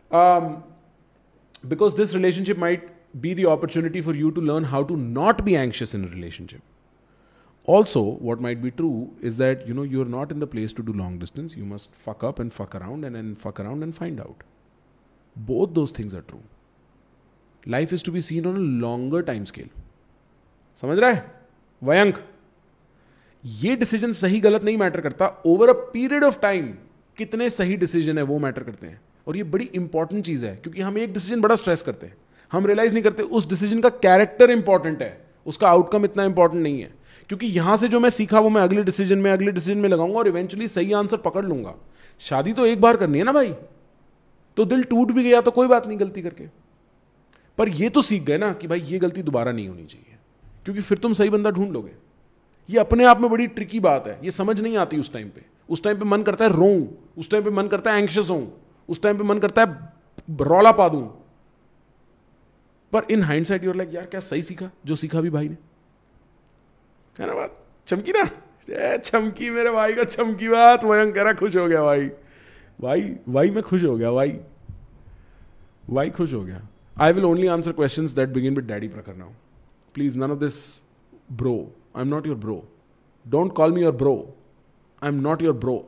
Because this relationship might be the opportunity for you to learn how to not be anxious in a relationship. Also, what might be true is that, you're not in the place to do long distance. You must fuck up and fuck around and then fuck around and find out. Both those things are true. Life is to be seen on a longer time scale. समझ रहा है वयंक? ये decision सही गलत नहीं matter करता. Over a period of time कितने सही डिसीजन है वो मैटर करते हैं. और ये बड़ी इंपॉर्टेंट चीज है, क्योंकि हम एक डिसीजन बड़ा स्ट्रेस करते हैं, हम रियलाइज नहीं करते उस डिसीजन का कैरेक्टर इंपॉर्टेंट है, उसका आउटकम इतना इंपॉर्टेंट नहीं है. क्योंकि यहां से जो मैं सीखा वो मैं अगले डिसीजन में लगाऊंगा और इवेंचुअली सही आंसर पकड़ लूंगा. शादी तो एक बार करनी है ना भाई, तो दिल टूट भी गया तो कोई बात नहीं गलती करके, पर ये तो सीख गए ना कि भाई ये गलती दोबारा नहीं होनी चाहिए, क्योंकि फिर तुम सही बंदा ढूंढ लोगे. ये अपने आप में बड़ी ट्रिकी बात है, ये समझ नहीं आती उस टाइम पे. उस टाइम पे मन करता है रोऊं, उस टाइम पे मन करता है एंग्शियस हूं, उस टाइम पे मन करता है रौला पा दूं. पर इन हाइंडसाइट यूर लाइक, यार क्या सही सीखा जो सीखा भी भाई ने, है ना बात? चमकी ना, चमकी मेरे भाई का, चमकी बात. वयंक कह रहा खुश हो गया भाई मैं खुश हो गया भाई खुश हो गया. I will only answer questions that begin with Daddy Prakhar now. Please, none of this bro. I'm not your bro. Don't call me your bro. I'm not your bro.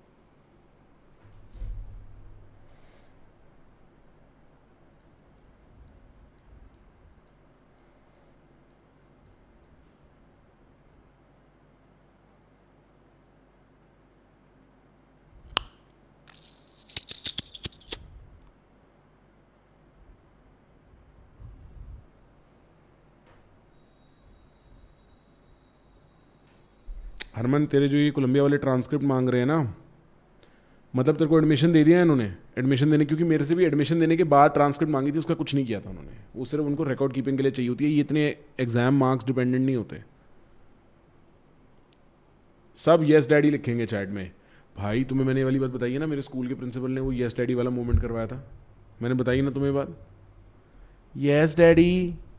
Harman, तेरे जो ये कोलंबिया वाले ट्रांसक्रिप्ट मांग रहे हैं ना, मतलब तेरे को एडमिशन दे दिया है इन्होंने, एडमिशन देने, क्योंकि मेरे से भी एडमिशन देने के बाद ट्रांसक्रिप्ट मांगी थी, उसका कुछ नहीं किया था उन्होंने, वो सिर्फ उनको रिकॉर्ड कीपिंग के लिए चाहिए होती है, ये इतने एग्जाम मार्क्स डिपेंडेंट नहीं होते। सब यस डैडी लिखेंगे चैट में। भाई तुम्हें मैंने ये वाली बात बताई है ना, मेरे स्कूल के प्रिंसिपल ने वो यस डैडी वाला मूवमेंट करवाया था, मैंने बताई ना तुम्हें बात, yes daddy.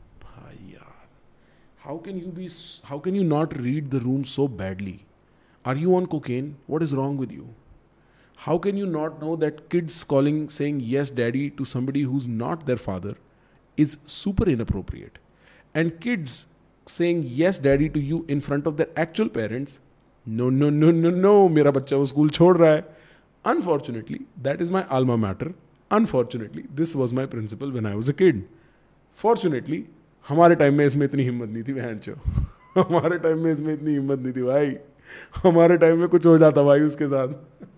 How can you not read the room so badly? Are you on cocaine? What is wrong with you? How can you not know that kids saying yes daddy to somebody who's not their father is super inappropriate? And kids saying yes daddy to you in front of their actual parents, no, मेरा बच्चा वो school छोड़ रहा है. Unfortunately, that is my alma mater. Unfortunately, this was my principal when I was a kid. Fortunately, हमारे time में इसमें इतनी हिम्मत नहीं थी बहन चो. हमारे टाइम में इसमें इतनी हिम्मत नहीं थी भाई. हमारे टाइम में कुछ हो जाता भाई उसके साथ.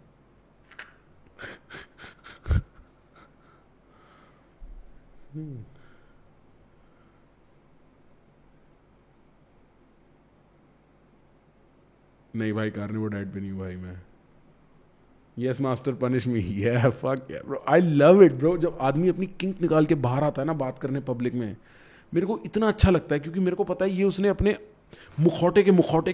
नहीं भाई, कार्निवोर डाइट पे नहीं हूँ भाई मैं. Yes master punish me. yeah fuck yeah bro, I love it bro. जब आदमी अपनी किंक निकाल के बाहर आता है ना बात करने पब्लिक में, मेरे को इतना अच्छा लगता है, क्योंकि मेरे को पता है ये उसने अपने मुखौटे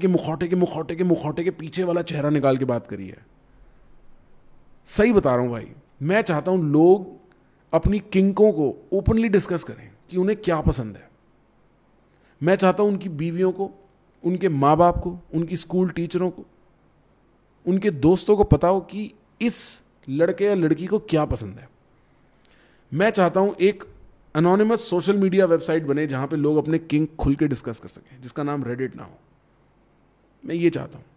के पीछे वाला चेहरा निकाल के बात करी है. सही बता रहा हूं भाई. मैं चाहता हूं लोग अपनी किंकों को ओपनली डिस्कस करें कि उन्हें क्या पसंद है. मैं चाहता हूं उनकी बीवियों को, उनके माँ बाप को, उनकी स्कूल टीचरों को, उनके दोस्तों को पता हो कि इस लड़के या लड़की को क्या पसंद है. मैं चाहता हूं एक अनोनिमस सोशल मीडिया वेबसाइट बने जहां पे लोग अपने किंक खुल के डिस्कस कर सकें, जिसका नाम रेडिट ना हो. मैं ये चाहता हूं.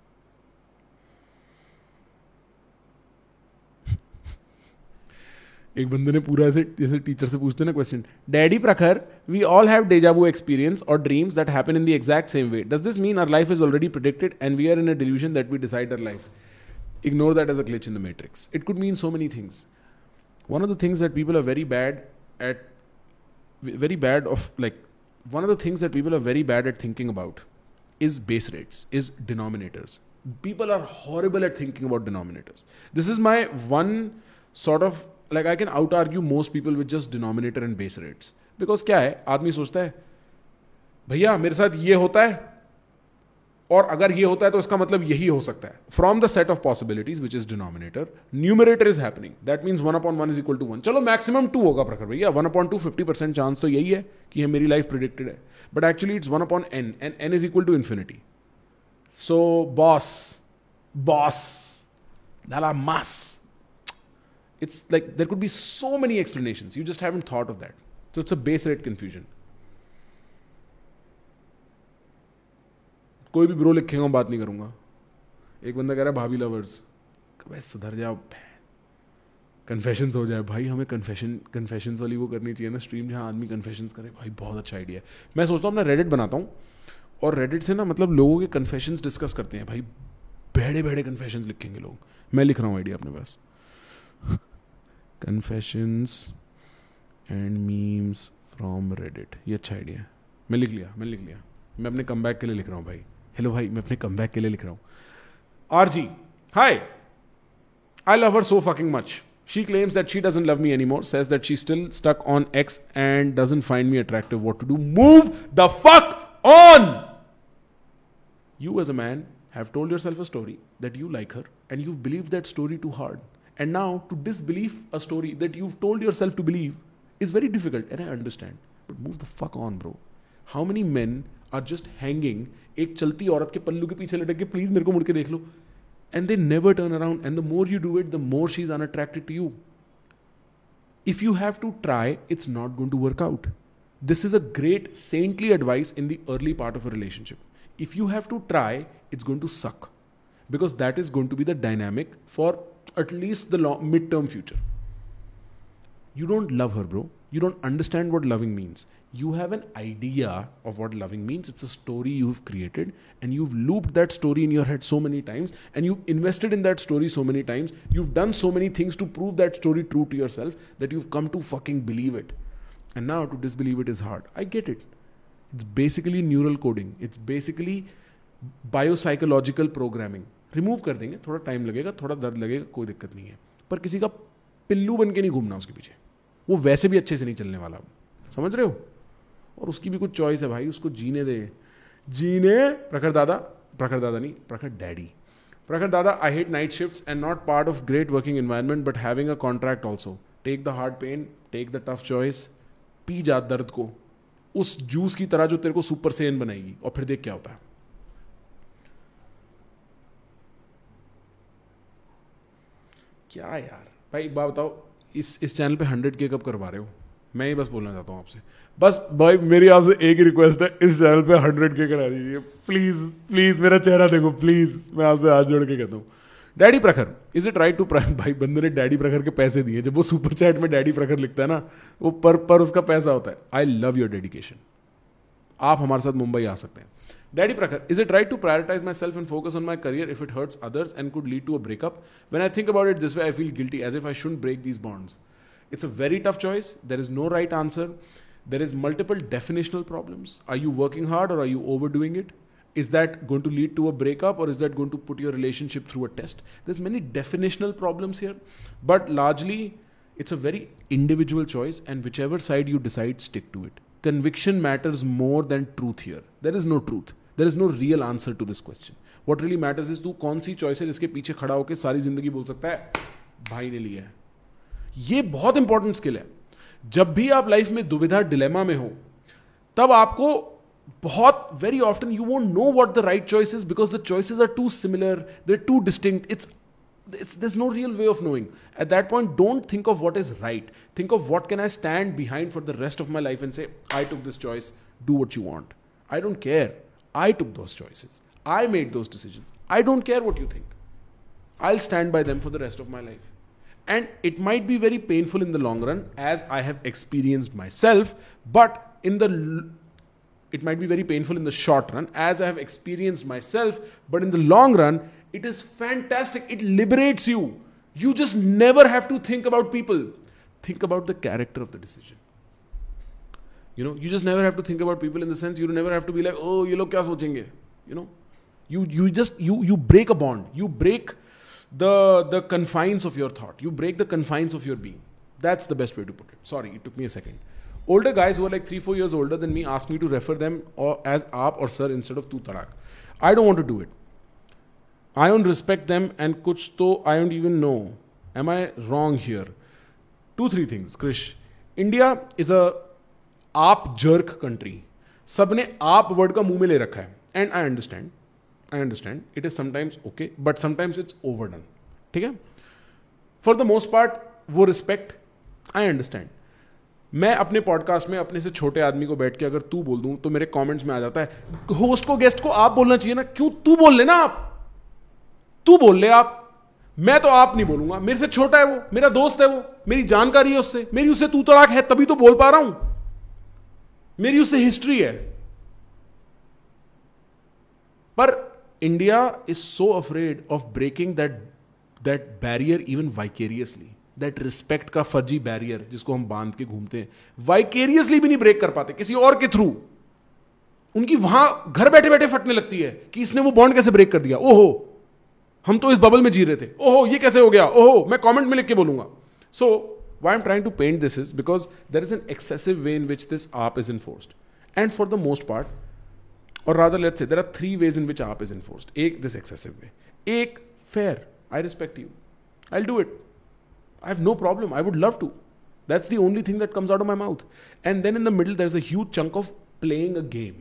एक बंदे ने पूरा ऐसे जैसे टीचर से पूछते ना question, daddy Prakhar, we all have deja vu experience और dreams that happen in the exact same way. Does this mean our life is already predicted and we are in a delusion that we decide our life? Ignore that as a glitch in the matrix. It could mean so many things. One of the things that people are very bad at thinking about is base rates, is denominators. People are horrible at thinking about denominators. This is my one sort of, like, I can out argue most people with just denominator and base rates. Because क्या है, आदमी सोचता है भैया मेरे साथ ये होता है और अगर ये होता है तो इसका मतलब यही हो सकता है. From the set of possibilities which is denominator, numerator is happening. That means 1/1 is equal to 1. चलो मैक्सिमम 2 होगा प्रखर भैया. 1/2 50% चांस तो यही है कि मेरी लाइफ प्रिडिक्टेड है. But actually it's 1/n and n is equal to infinity. So boss लाला मास, it's like there could be so many explanations. You just haven't thought of that. So it's a base rate confusion. कोई भी bro लिखेगा मैं बात नहीं करूंगा. एक बंदा कह रहा है भाभी लवर्स. कभी सुधर जाओ, कन्फेशंस हो जाए भाई. हमें कन्फेशंस वाली वो करनी चाहिए ना स्ट्रीम, जहाँ आदमी कन्फेशंस करे. भाई बहुत अच्छा आइडिया है. मैं सोचता हूँ अपना रेडिट बनाता हूँ और रेडिट से ना मतलब लोगों के कन्फेशंस डिस्कस करते हैं. भाई बड़े बड़े कन्फेशंस लिखेंगे लोग. मैं लिख रहा हूँ आइडिया अपने पास. Confessions and memes from Reddit. ये अच्छा आइडिया है. मैंने लिख लिया. मैं अपने कमबैक के लिए लिख रहा हूँ भाई. हेलो भाई, मैं अपने कमबैक के लिए लिख रहा हूँ. RG, hi. I love her so fucking much. She claims that she doesn't love me anymore. Says that she's still stuck on X and doesn't find me attractive. What to do? Move the fuck on! You as a man have told yourself a story that you like her and you've believed that story too hard. And now to disbelieve a story that you've told yourself to believe is very difficult, and I understand. But move the fuck on, bro. How many men are just hanging एक चलती औरत के पल्लू के पीछे लटक के please मेरे को मुड़ के देख लो, and they never turn around, and the more you do it, the more she's unattracted to you. If you have to try, it's not going to work out. This is a great saintly advice in the early part of a relationship. If you have to try, it's going to suck, because that is going to be the dynamic for at least the mid-term future. You don't love her, bro. You don't understand what loving means. You have an idea of what loving means. It's a story you've created, and you've looped that story in your head so many times, and you've invested in that story so many times. You've done so many things to prove that story true to yourself that you've come to fucking believe it. And now to disbelieve it is hard. I get it. It's basically neural coding. It's basically biopsychological programming. Remove कर देंगे, थोड़ा time लगेगा, थोड़ा दर्द लगेगा, कोई दिक्कत नहीं है, पर किसी का पिल्लू बन के नहीं घूमना उसके पीछे. वो वैसे भी अच्छे से नहीं चलने वाला, समझ रहे हो? और उसकी भी कुछ चॉइस है भाई, उसको जीने दे. प्रखर दादा नहीं, प्रखर डैडी. प्रखर दादा, I hate night shifts and not part of great working environment but having a contract also. Take the hard pain, take the tough choice, पी जा दर्द को उस जूस की तरह जो तेरे को सुपर सेन बनाएगी, और फिर देख क्या होता है. क्या यार भाई, एक बात बताओ, इस चैनल पे 100K कब करवा रहे हो? मैं ही बस बोलना चाहता हूँ आपसे, बस भाई मेरी आपसे एक ही रिक्वेस्ट है, इस चैनल पे 100K करा दीजिए प्लीज प्लीज. मेरा चेहरा देखो प्लीज, मैं आपसे हाथ जोड़ के कहता हूँ. डैडी प्रखर, इज इट राइट टू भाई बंदे ने डैडी प्रखर के पैसे दिए. जब वो सुपर चैट में डैडी प्रखर लिखता है ना, वो पर उसका पैसा होता है. I love your dedication. आप हमारे साथ मुंबई आ सकते हैं. Daddy Prakhar, is it right to prioritize myself and focus on my career if it hurts others and could lead to a breakup? When I think about it this way, I feel guilty, as if I shouldn't break these bonds. It's a very tough choice. There is no right answer. There is multiple definitional problems. Are you working hard or are you overdoing it? Is that going to lead to a breakup, or is that going to put your relationship through a test? There's many definitional problems here, but largely it's a very individual choice, and whichever side you decide, stick to it. Conviction matters more than truth here. There is no truth. There is no real answer to this question. What really matters is तू कौन सी choice है जिसके पीछे खड़ा होकर सारी जिंदगी बोल सकता है भाई ने लिया है. ये बहुत इंपॉर्टेंट स्किल है. जब भी आप लाइफ में दुविधा डिलेमा में हो, तब आपको बहुत very often you won't know what the right choice is, because the choices are too similar, they are too distinct. There's no real way of knowing. At that point, don't think of what is right. Think of what can I stand behind for the rest of my life and say, I took this choice, do what you want. I don't care. I took those choices. I made those decisions. I don't care what you think. I'll stand by them for the rest of my life. And it might be very painful in the long run, as I have experienced myself, but it might be very painful in the short run, as I have experienced myself, but in the long run, it is fantastic. It liberates you. You just never have to think about people. Think about the character of the decision. You know, you just never have to think about people, in the sense you never have to be like, oh, ये लोग क्या सोचेंगे? You know, you break a bond. You break the confines of your thought. You break the confines of your being. That's the best way to put it. Sorry, it took me a second. Older guys who are like 3-4 years older than me ask me to refer them as aap or sir instead of tu tarak. I don't want to do it. I don't respect them, and kuch to I don't even know. Am I wrong here? 2-3 things. Krish, India is a आप jerk country. सबने आप word का मुंह में ले रखा है, and I understand it is sometimes okay, but sometimes it's overdone. ठीक है, फॉर द मोस्ट पार्ट वो रिस्पेक्ट आई अंडरस्टैंड. मैं अपने पॉडकास्ट में अपने से छोटे आदमी को बैठ के अगर तू बोल दूं तो मेरे कमेंट्स में आ जाता है, होस्ट को गेस्ट को आप बोलना चाहिए ना, क्यों तू बोल लेना, आप तू बोल ले, आप मैं तो आप नहीं बोलूंगा, मेरे से छोटा है वो, मेरा दोस्त है वो, मेरी जानकारी है उससे, मेरी उससे तू तड़ाक है तभी तो बोल पा रहा हूं, मेरी उससे हिस्ट्री है. पर India is so afraid of breaking that barrier even vicariously. That respect का फर्जी बैरियर जिसको हम बांध के घूमते हैं, वाइकेरियसली भी नहीं ब्रेक कर पाते, किसी और के थ्रू. उनकी वहां घर बैठे बैठे फटने लगती है कि इसने वो बॉन्ड कैसे ब्रेक कर दिया, ओहो हम तो इस बबल में जी रहे थे, ओहो ये कैसे हो गया, ओहो मैं कमेंट में लिख के बोलूंगा. सो why I'm trying to paint this is because there is an excessive way in which this AAP is enforced. And for the most part, or rather let's say there are 3 ways in which AAP is enforced. Ek, this excessive way. Ek, fair. I respect you. I'll do it. I have no problem. I would love to. That's the only thing that comes out of my mouth. And then in the middle, there's a huge chunk of playing a game.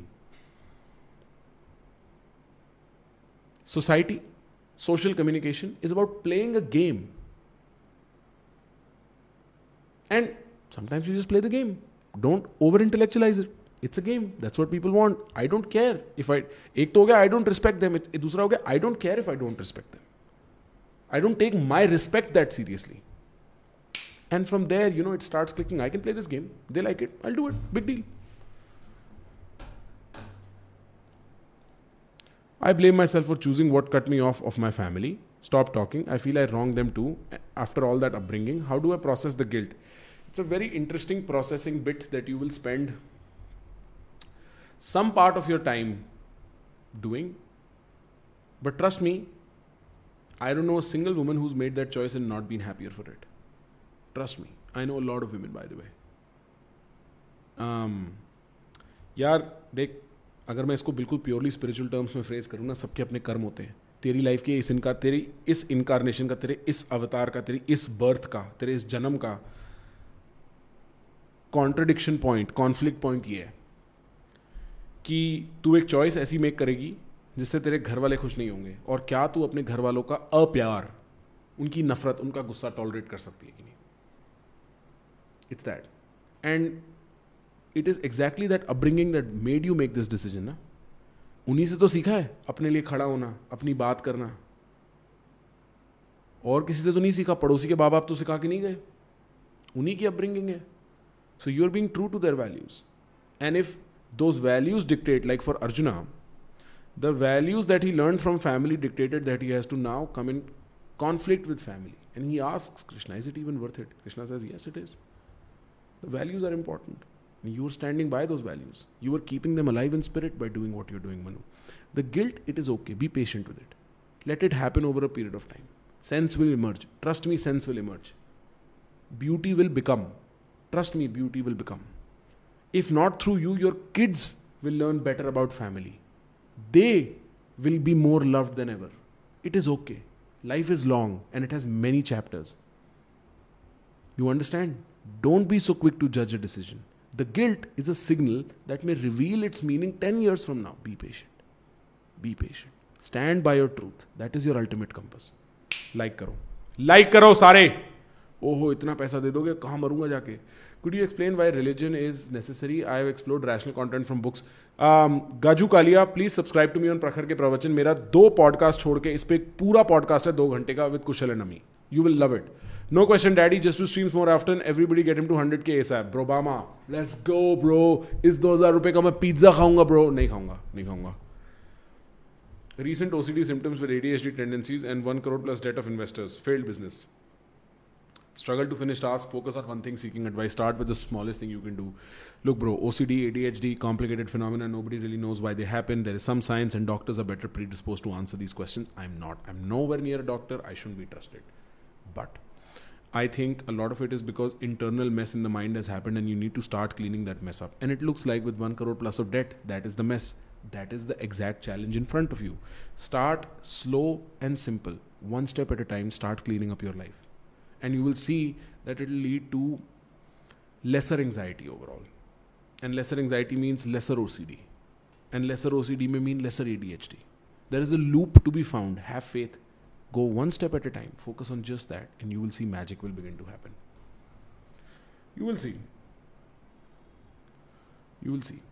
Society, social communication is about playing a game. And sometimes you just play the game. Don't over intellectualize it. It's a game. That's what people want. I don't care if एक तो हो गया I don't respect them. दूसरा हो गया I don't care if I don't respect them. I don't take my respect that seriously. And from there, it starts clicking. I can play this game. They like it. I'll do it. Big deal. I blame myself for choosing what cut me off of my family. Stop talking. I feel I wronged them too. After all that upbringing, how do I process the guilt? It's a very interesting processing bit that you will spend some part of your time doing. But trust me, I don't know a single woman who's made that choice and not been happier for it. Trust me. I know a lot of women, by the way. यार देख, अगर मैं इसको बिल्कुल purely spiritual terms में phrase करूँ ना, सबके अपने कर्म होते हैं. तेरी लाइफ के तेरी इस इनकारनेशन का, तेरे इस अवतार का, तेरी इस बर्थ का, तेरे इस जन्म का कॉन्ट्रडिक्शन पॉइंट, कॉन्फ्लिक्ट पॉइंट ये है कि तू एक चॉइस ऐसी मेक करेगी जिससे तेरे घर वाले खुश नहीं होंगे, और क्या तू अपने घर वालों का अप्यार, उनकी नफरत, उनका गुस्सा टॉलरेट कर सकती है कि नहीं. It's that. And it is exactly that upbringing that made you make this decision ना. उन्हीं से तो सीखा है अपने लिए खड़ा होना, अपनी बात करना. और किसी से तो नहीं सीखा. पड़ोसी के बाप तो सिखा के नहीं गए, उन्हीं की अपब्रिंगिंग है. So you are being true to their values. And if those values dictate, like for Arjuna, the values that he learned from family dictated that he has to now come in conflict with family. And he asks Krishna, is it even worth it? Krishna says, yes, it is. The values are important. And you are standing by those values. You are keeping them alive in spirit by doing what you're doing, Manu. The guilt, it is okay. Be patient with it. Let it happen over a period of time. Sense will emerge. Trust me, sense will emerge. Beauty will become. Trust me, beauty will become. If not through you, your kids will learn better about family. They will be more loved than ever. It is okay. Life is long and it has many chapters. You understand? Don't be so quick to judge a decision. The guilt is a signal that may reveal its meaning 10 years from now. Be patient. Be patient. Stand by your truth. That is your ultimate compass. Like करो. Like करो सारे. ओहो, इतना पैसा दे दोगे, कहाँ मरूंगा जाके. Could you explain why religion is necessary? I have explored rational content from books. Gaju Kalia, please subscribe to me on Prakhar ke प्रवचन. मेरा 2 पॉडकास्ट छोड़ के इस पे एक पूरा पॉडकास्ट है 2 घंटे का with Kushal and Ami. You will love it. No question daddy, just to streams more often. Everybody get him to 100K ASAP. Brobama, let's go bro. इस 2000 रुपए का मैं पिज्जा खाऊंगा ब्रो. नहीं खाऊंगा. Recent OCD symptoms with ADHD tendencies and 1 crore plus debt of investors. Failed business. Struggle to finish tasks, focus on one thing, seeking advice. Start with the smallest thing you can do. Look bro, OCD, ADHD, complicated phenomena, nobody really knows why they happen. There is some science and doctors are better predisposed to answer these questions. I'm not. I'm nowhere near a doctor. I shouldn't be trusted. But I think a lot of it is because internal mess in the mind has happened and you need to start cleaning that mess up. And it looks like with 1 crore plus of debt, that is the mess. That is the exact challenge in front of you. Start slow and simple. One step at a time, start cleaning up your life. And you will see that it will lead to lesser anxiety overall. And lesser anxiety means lesser OCD. And lesser OCD may mean lesser ADHD. There is a loop to be found. Have faith. Go one step at a time. Focus on just that. And you will see magic will begin to happen. You will see. You will see.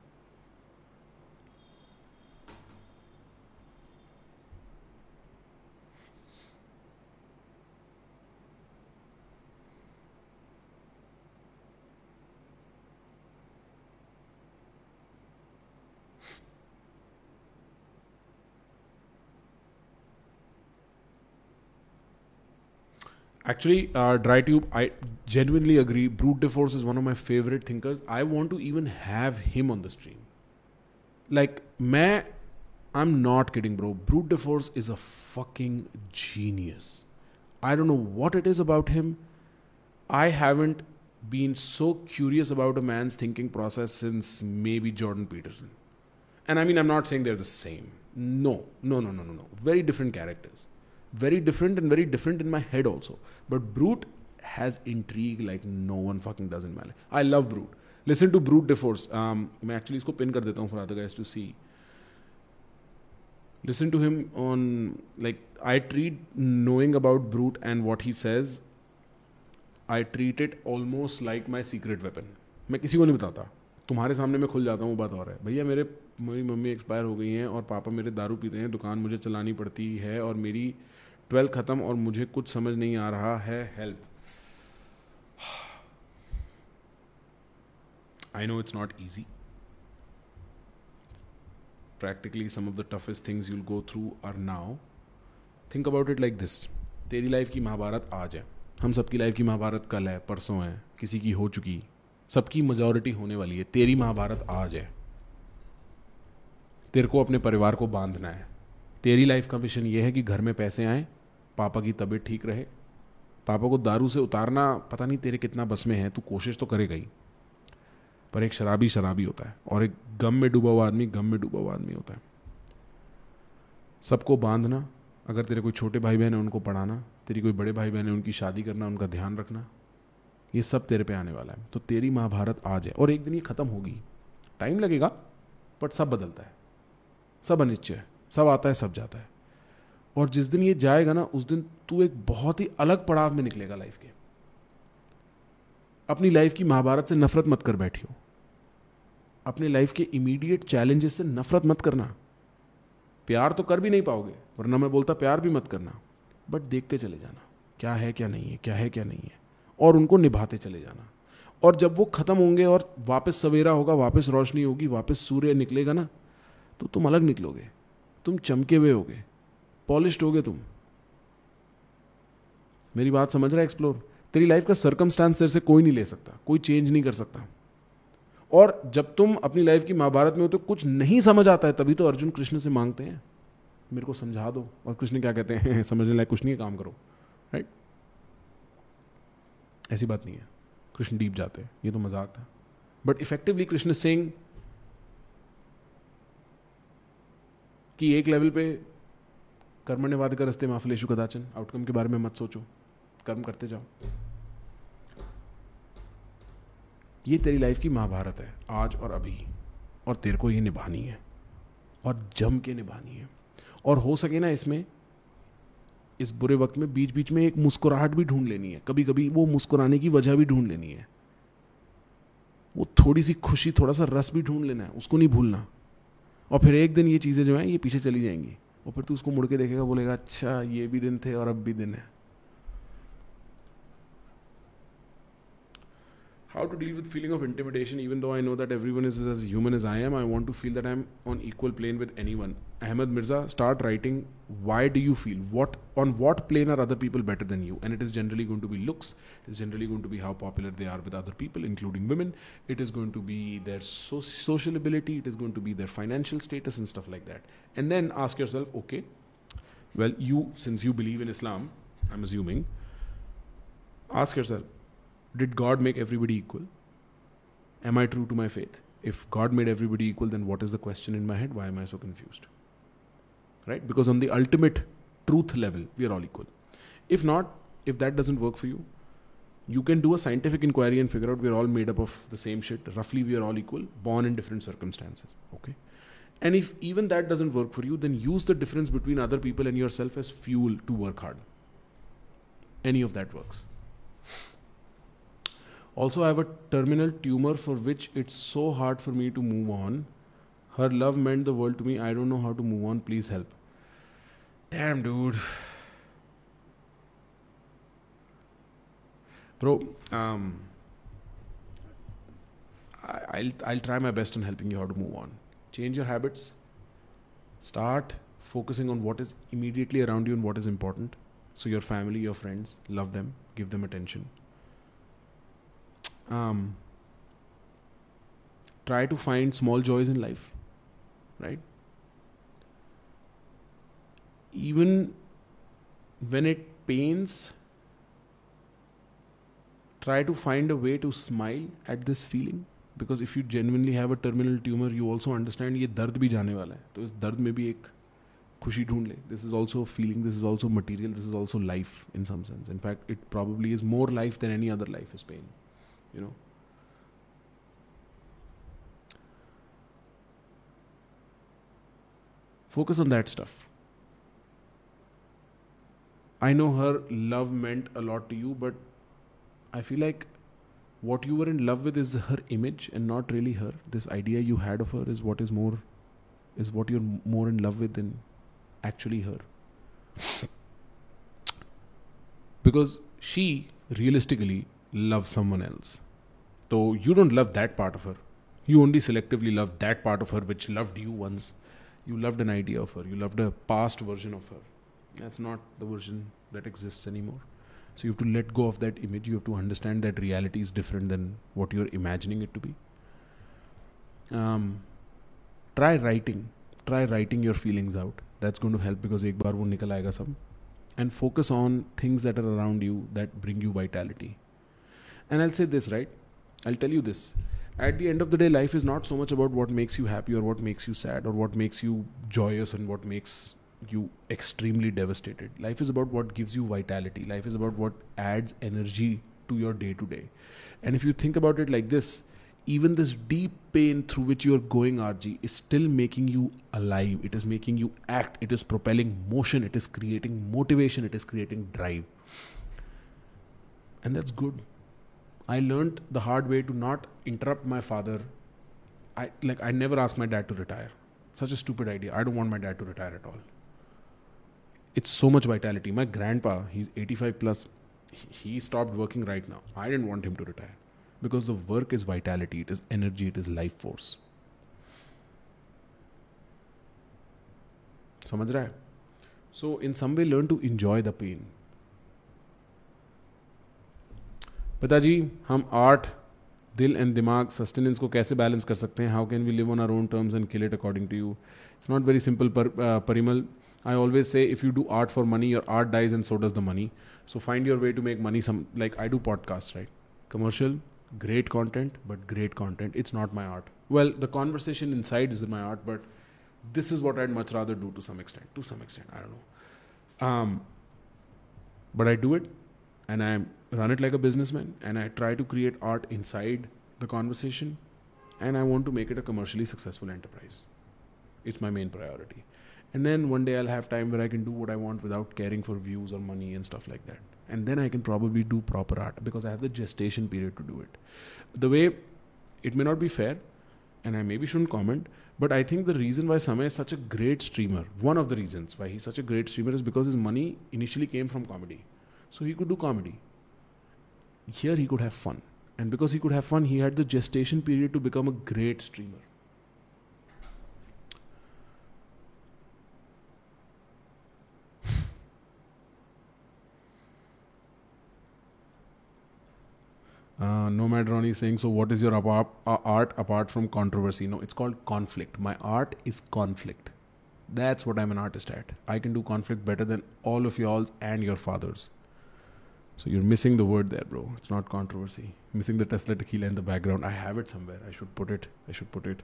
Actually, Dry Tube, I genuinely agree. Brute De Force is one of my favorite thinkers. I want to even have him on the stream. Like, I'm not kidding, bro. Brute De Force is a fucking genius. I don't know what it is about him. I haven't been so curious about a man's thinking process since maybe Jordan Peterson. And I mean, I'm not saying they're the same. No. Very different characters. Very different and very different in my head also. But Brute has intrigue like no one fucking does in my life. I love Brute. Listen to Brute De Force. मैं actually इसको pin कर देता हूँ for other guys to see. Listen to him on, like, I treat knowing about Brute and what he says I treat it almost like my secret weapon. मैं किसी को नहीं बताता. तुम्हारे सामने मैं खुल जाता हूँ, वो बात और है. भैया मेरी मम्मी एक्सपायर हो गई हैं और पापा मेरे दारू पीते हैं, दुकान मुझे चलानी पड़ती है और मेरी 12th ख़त्म और मुझे कुछ समझ नहीं आ रहा है, help. I know it's not easy. Practically some of the toughest things you'll go through are now. Think about it like this. तेरी लाइफ की महाभारत आज है, हम सबकी लाइफ की महाभारत कल है, परसों है, किसी की हो चुकी, सबकी मेजॉरिटी होने वाली है. तेरी महाभारत आज है. तेरे को अपने परिवार को बांधना है. तेरी लाइफ का मिशन ये है कि घर में पैसे आए, पापा की तबीयत ठीक रहे. पापा को दारू से उतारना पता नहीं तेरे कितना बस में है, तू कोशिश तो करेगा ही. पर एक शराबी होता है और एक गम में डूबा हुआ आदमी होता है. सबको बांधना, अगर तेरे कोई छोटे भाई बहन है उनको पढ़ाना, तेरी कोई बड़े भाई बहन है उनकी शादी करना, उनका ध्यान रखना, ये सब तेरे पे आने वाला है. तो तेरी महाभारत आज है और एक दिन ये खत्म होगी. टाइम लगेगा बट सब बदलता है, सब अनिश्चय है, सब आता है सब जाता है. और जिस दिन ये जाएगा ना, उस दिन तू एक बहुत ही अलग पड़ाव में निकलेगा लाइफ के. अपनी लाइफ की महाभारत से नफरत मत कर बैठियो. अपने लाइफ के इमीडिएट चैलेंजेस से नफरत मत करना. प्यार तो कर भी नहीं पाओगे, वरना मैं बोलता प्यार भी मत करना, बट देखते चले जाना क्या है क्या नहीं है, क्या है क्या नहीं है, और उनको निभाते चले जाना. और जब वो खत्म होंगे और वापस सवेरा होगा, वापस रोशनी होगी, वापस सूर्य निकलेगा ना, तो तुम अलग निकलोगे. तुम चमके हुए होगे, पॉलिश्ड होगे तुम. मेरी बात समझ रहा है? एक्सप्लोर. तेरी लाइफ का सर्कमस्टांस तेरे से कोई नहीं ले सकता, कोई चेंज नहीं कर सकता. और जब तुम अपनी लाइफ की महाभारत में हो तो कुछ नहीं समझ आता है, तभी तो अर्जुन कृष्ण से मांगते हैं मेरे को समझा दो. और कृष्ण क्या कहते हैं? समझने लायक कुछ नहीं है, काम करो. राइट? ऐसी बात नहीं है. कृष्ण डीप जाते हैं, ये तो मजाक था. बट इफेक्टिवली कृष्ण सिंह कि एक लेवल पे कर्मण्येवाधिकारस्ते मा फलेषु कदाचन, आउटकम के बारे में मत सोचो, कर्म करते जाओ. ये तेरी लाइफ की महाभारत है, आज और अभी, और तेरे को ये निभानी है और जम के निभानी है. और हो सके ना इसमें, इस बुरे वक्त में बीच बीच में एक मुस्कुराहट भी ढूंढ लेनी है. कभी कभी वो मुस्कुराने की वजह भी ढूंढ लेनी है. वो थोड़ी सी खुशी, थोड़ा सा रस भी ढूंढ लेना है, उसको नहीं भूलना. और फिर एक दिन ये चीज़ें जो हैं ये पीछे चली जाएंगी और फिर तू उसको मुड़ के देखेगा, बोलेगा अच्छा ये भी दिन थे और अब भी दिन है. How to deal with feeling of intimidation, even though I know that everyone is as human as I am, I want to feel that I'm on equal plane with anyone. Ahmed Mirza, start writing. Why do you feel? On what plane are other people better than you? And it is generally going to be looks. It's generally going to be how popular they are with other people, including women. It is going to be their social ability. It is going to be their financial status and stuff like that. And then ask yourself, okay, well, since you believe in Islam, I'm assuming, ask yourself, did God make everybody equal? Am I true to my faith? If God made everybody equal, then what is the question in my head? Why am I so confused? Right? Because on the ultimate truth level, we are all equal. If not, if that doesn't work for you, you can do a scientific inquiry and figure out we're all made up of the same shit. Roughly, we are all equal, born in different circumstances. Okay? And if even that doesn't work for you, then use the difference between other people and yourself as fuel to work hard. Any of that works. Also, I have a terminal tumor for which it's so hard for me to move on. Her love meant the world to me. I don't know how to move on. Please help. Damn, dude. Bro, I'll try my best on helping you how to move on. Change your habits. Start focusing on what is immediately around you and what is important. So your family, your friends, love them, give them attention. Try to find small joys in life, right? Even when it pains, try to find a way to smile at this feeling, because if you genuinely have a terminal tumor, you also understand ये दर्द भी जाने वाला है, तो इस दर्द में भी एक खुशी ढूंढ ले. This is also feeling, this is also material, this is also life in some sense. In fact, it probably is more life than any other life is pain. You know, focus on that stuff. I know her love meant a lot to you, but I feel like what you were in love with is her image and not really her. This idea you had of her is what you're more in love with than actually her. Because she realistically loves someone else. So you don't love that part of her. You only selectively love that part of her which loved you once. You loved an idea of her. You loved a past version of her. That's not the version that exists anymore. So you have to let go of that image. You have to understand that reality is different than what you're imagining it to be. Try writing your feelings out. That's going to help, because एक बार वो निकल आएगा सब. And focus on things that are around you that bring you vitality. And I'll say this, right? I'll tell you this. At the end of the day, life is not so much about what makes you happy or what makes you sad or what makes you joyous and what makes you extremely devastated. Life is about what gives you vitality. Life is about what adds energy to your day to day. And if you think about it like this, even this deep pain through which you're going, RG, is still making you alive. It is making you act. It is propelling motion. It is creating motivation. It is creating drive. And that's good. I learned the hard way to not interrupt my father. I never asked my dad to retire. Such a stupid idea. I don't want my dad to retire at all. It's so much vitality. My grandpa, he's 85 plus. He stopped working right now. I didn't want him to retire. Because the work is vitality. It is energy. It is life force. समझ रहा है? So in some way learn to enjoy the pain. पिताजी, हम art, दिल and दिमाग, sustenance को कैसे balance कर सकते हैं? How can we live on our own terms and kill it according to you? It's not very simple, Parimal. I always say, if you do art for money, your art dies and so does the money. So find your way to make money. Like I do podcasts, right? Commercial, great content, but great content. It's not my art. Well, the conversation inside is my art, but this is what I'd much rather do to some extent. To some extent, I don't know. But I do it, and I run it like a businessman, and I try to create art inside the conversation, and I want to make it a commercially successful enterprise. It's my main priority. And then one day I'll have time where I can do what I want without caring for views or money and stuff like that. And then I can probably do proper art because I have the gestation period to do it. The way, it may not be fair, and I maybe shouldn't comment, but I think the reason why Samay is such a great streamer, one of the reasons why he's such a great streamer, is because his money initially came from comedy. So he could do comedy. Here he could have fun. And because he could have fun, he had the gestation period to become a great streamer. Nomad Ronnie saying, so what is your art apart from controversy? No, it's called conflict. My art is conflict. That's what I'm an artist at. I can do conflict better than all of y'all and your fathers. So you're missing the word there, bro. It's not controversy. Missing the Tesla tequila in the background. I have it somewhere. I should put it.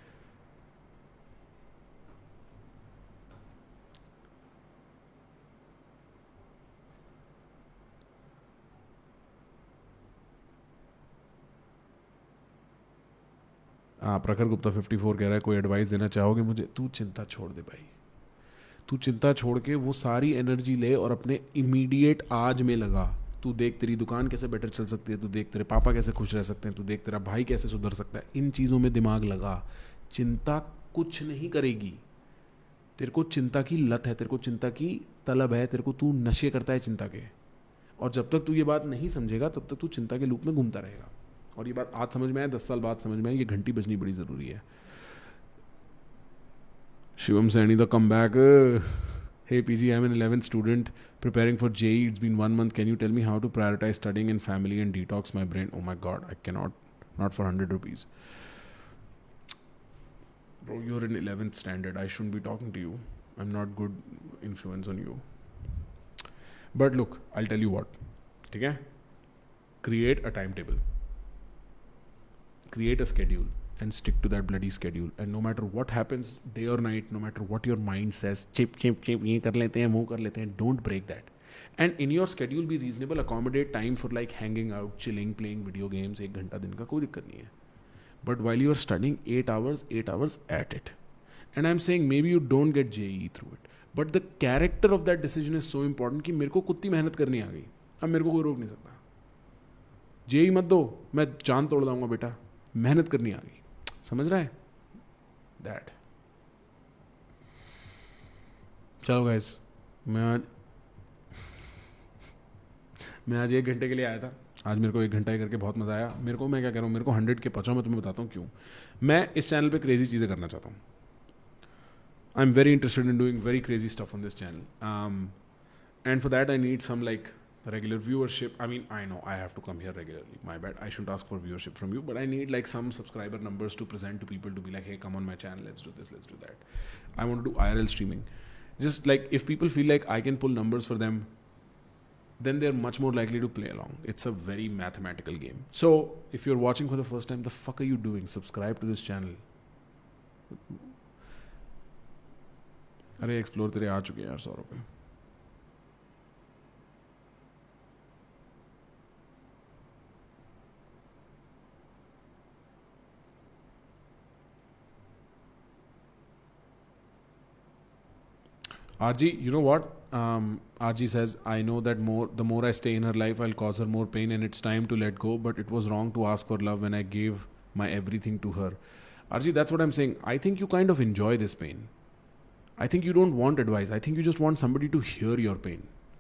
प्रखर गुप्ता 54 कह रहा है, कोई advice देना चाहोगे मुझे? तू चिंता छोड़ दे भाई. तू चिंता छोड़ के वो सारी एनर्जी ले और अपने इमीडिएट आज में लगा. तू देख तेरी दुकान कैसे बेटर चल सकती है, तू देख तेरे पापा कैसे खुश रह सकते हैं, तू देख तेरा भाई कैसे सुधर सकता है. इन चीज़ों में दिमाग लगा. चिंता कुछ नहीं करेगी. तेरे को चिंता की लत है, तेरे को चिंता की तलब है, तेरे को तू नशे करता है चिंता के. और जब तक तू ये बात नहीं समझेगा तब तक तू चिंता के लूप में घूमता रहेगा. और ये बात आज समझ में आया, 10 साल बाद समझ में आया, ये घंटी बजनी बड़ी ज़रूरी है. Shivam Saini the come back. Hey PG, I'm an 11th student preparing for JEE. It's been 1 month. Can you tell me how to prioritize studying and family and detox my brain? Oh my God, I cannot. Not for 100 rupees. Bro, you're in 11th standard. I shouldn't be talking to you. I'm not good influence on you. But look, I'll tell you what. Okay? Create a timetable. Create a schedule. And stick to that bloody schedule. And no matter what happens, day or night, no matter what your mind says, chip, ये कर लेते हैं, वो कर लेते हैं, don't break that. And in your schedule be reasonable, accommodate time for like hanging out, chilling, playing video games, 1 घंटा दिन का कोई दिक्कत नहीं है. But while you are studying 8 hours at it. And I'm saying maybe you don't get JEE through it. But the character of that decision is so important कि मेरे को कुत्ती मेहनत करनी आ गई. अब मेरे को कोई रोक नहीं सकता. जेई मत दो, मैं चांद तोड़ दूंगा बेटा, मेहनत करनी आ गई, समझ रहा है दैट। चलो गाइस, मैं आज 1 घंटे के लिए आया था। आज मेरे को 1 घंटा करके बहुत मज़ा आया मेरे को। मैं क्या कह रहा हूँ, मेरे को 100 के पहुँचा, मैं तुम्हें बताता हूँ क्यों। मैं इस चैनल पे क्रेजी चीज़ें करना चाहता हूँ। I am very interested in doing very crazy stuff on this channel, and for that I need some like regular viewership. I mean, I know I have to come here regularly, my bad, I shouldn't ask for viewership from you, but I need like some subscriber numbers to present to people, to be like, hey, come on my channel, let's do this, let's do that. I want to do IRL streaming. Just like if people feel like I can pull numbers for them, then they're much more likely to play along. It's a very mathematical game. So if you're watching for the first time, the fuck are you doing? Subscribe to this channel. अरे explore तेरे आ चुके हैं यार 100 रुपये। RG, you know what? RG says, I know that the more I stay in her life, I'll cause her more pain, and it's time to let go, but it was wrong to ask for love when I gave my everything to her. RG, that's what I'm saying. I think you kind of enjoy this pain. I think you don't want advice. I think you just want somebody to hear your pain.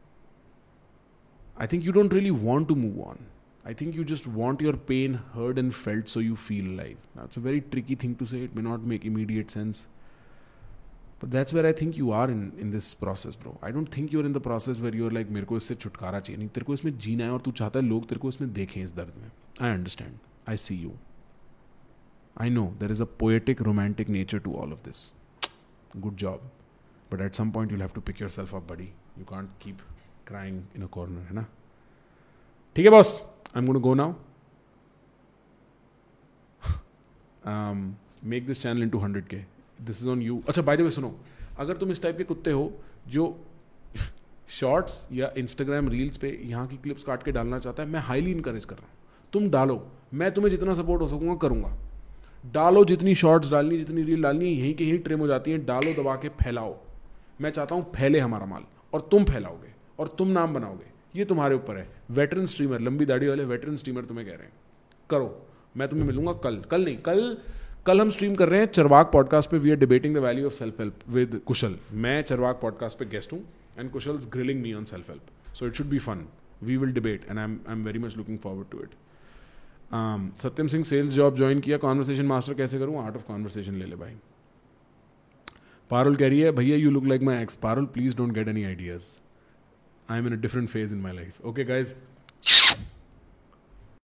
I think you don't really want to move on. I think you just want your pain heard and felt so you feel alive. That's a very tricky thing to say. It may not make immediate sense. But that's where I think you are in this process, bro. I don't think you're in the process where you're like, मेरे को इससे छुटकारा चाहिए। नहीं, तेरे को इसमें जीना है और तू चाहता है लोग तेरे को इसमें देखें इस दर्द में। I understand. I see you. I know there is a poetic, romantic nature to all of this. Good job. But at some point you'll have to pick yourself up, buddy. You can't keep crying in a corner, है ना? ठीक है boss, I'm going to go now. Make this channel into 100K. This is on you. अच्छा, by the way सुनो, अगर तुम इस type के कुत्ते हो जो शॉर्ट्स या इंस्टाग्राम रील्स पे यहाँ की क्लिप्स काट के डालना चाहता है, मैं हाईली इनकरेज कर रहा हूँ। तुम डालो, मैं तुम्हें जितना सपोर्ट हो सकूँगा करूँगा। डालो, जितनी शॉर्ट्स डालनी, जितनी रील डालनी है, यहीं के यहीं ट्रिम हो जाती है। डालो, दबा के फैलाओ। मैं चाहता हूँ फैले हमारा माल, और तुम फैलाओगे और तुम नाम बनाओगे, ये तुम्हारे ऊपर है। वेटरन स्ट्रीमर, लंबी दाढ़ी वाले वेटरन स्ट्रीमर तुम्हें कह रहे हैं करो। मैं तुम्हें मिलूंगा कल नहीं, कल हम स्ट्रीम कर रहे हैं चरवाक पॉडकास्ट पे। We are debating the value of self help with Kushal. मैं चरवाक पॉडकास्ट पे गेस्ट हूँ, and Kushal is grilling me on self help, so it should be fun. We will debate, and I am very much looking forward to it. Satyam Singh sales job join किया, conversation master कैसे करूँ? Art of conversation ले ले भाई। पारुल कह रही है, भैया you look like my ex. Parul, please don't get any ideas, I am in a different phase in my life. Okay guys,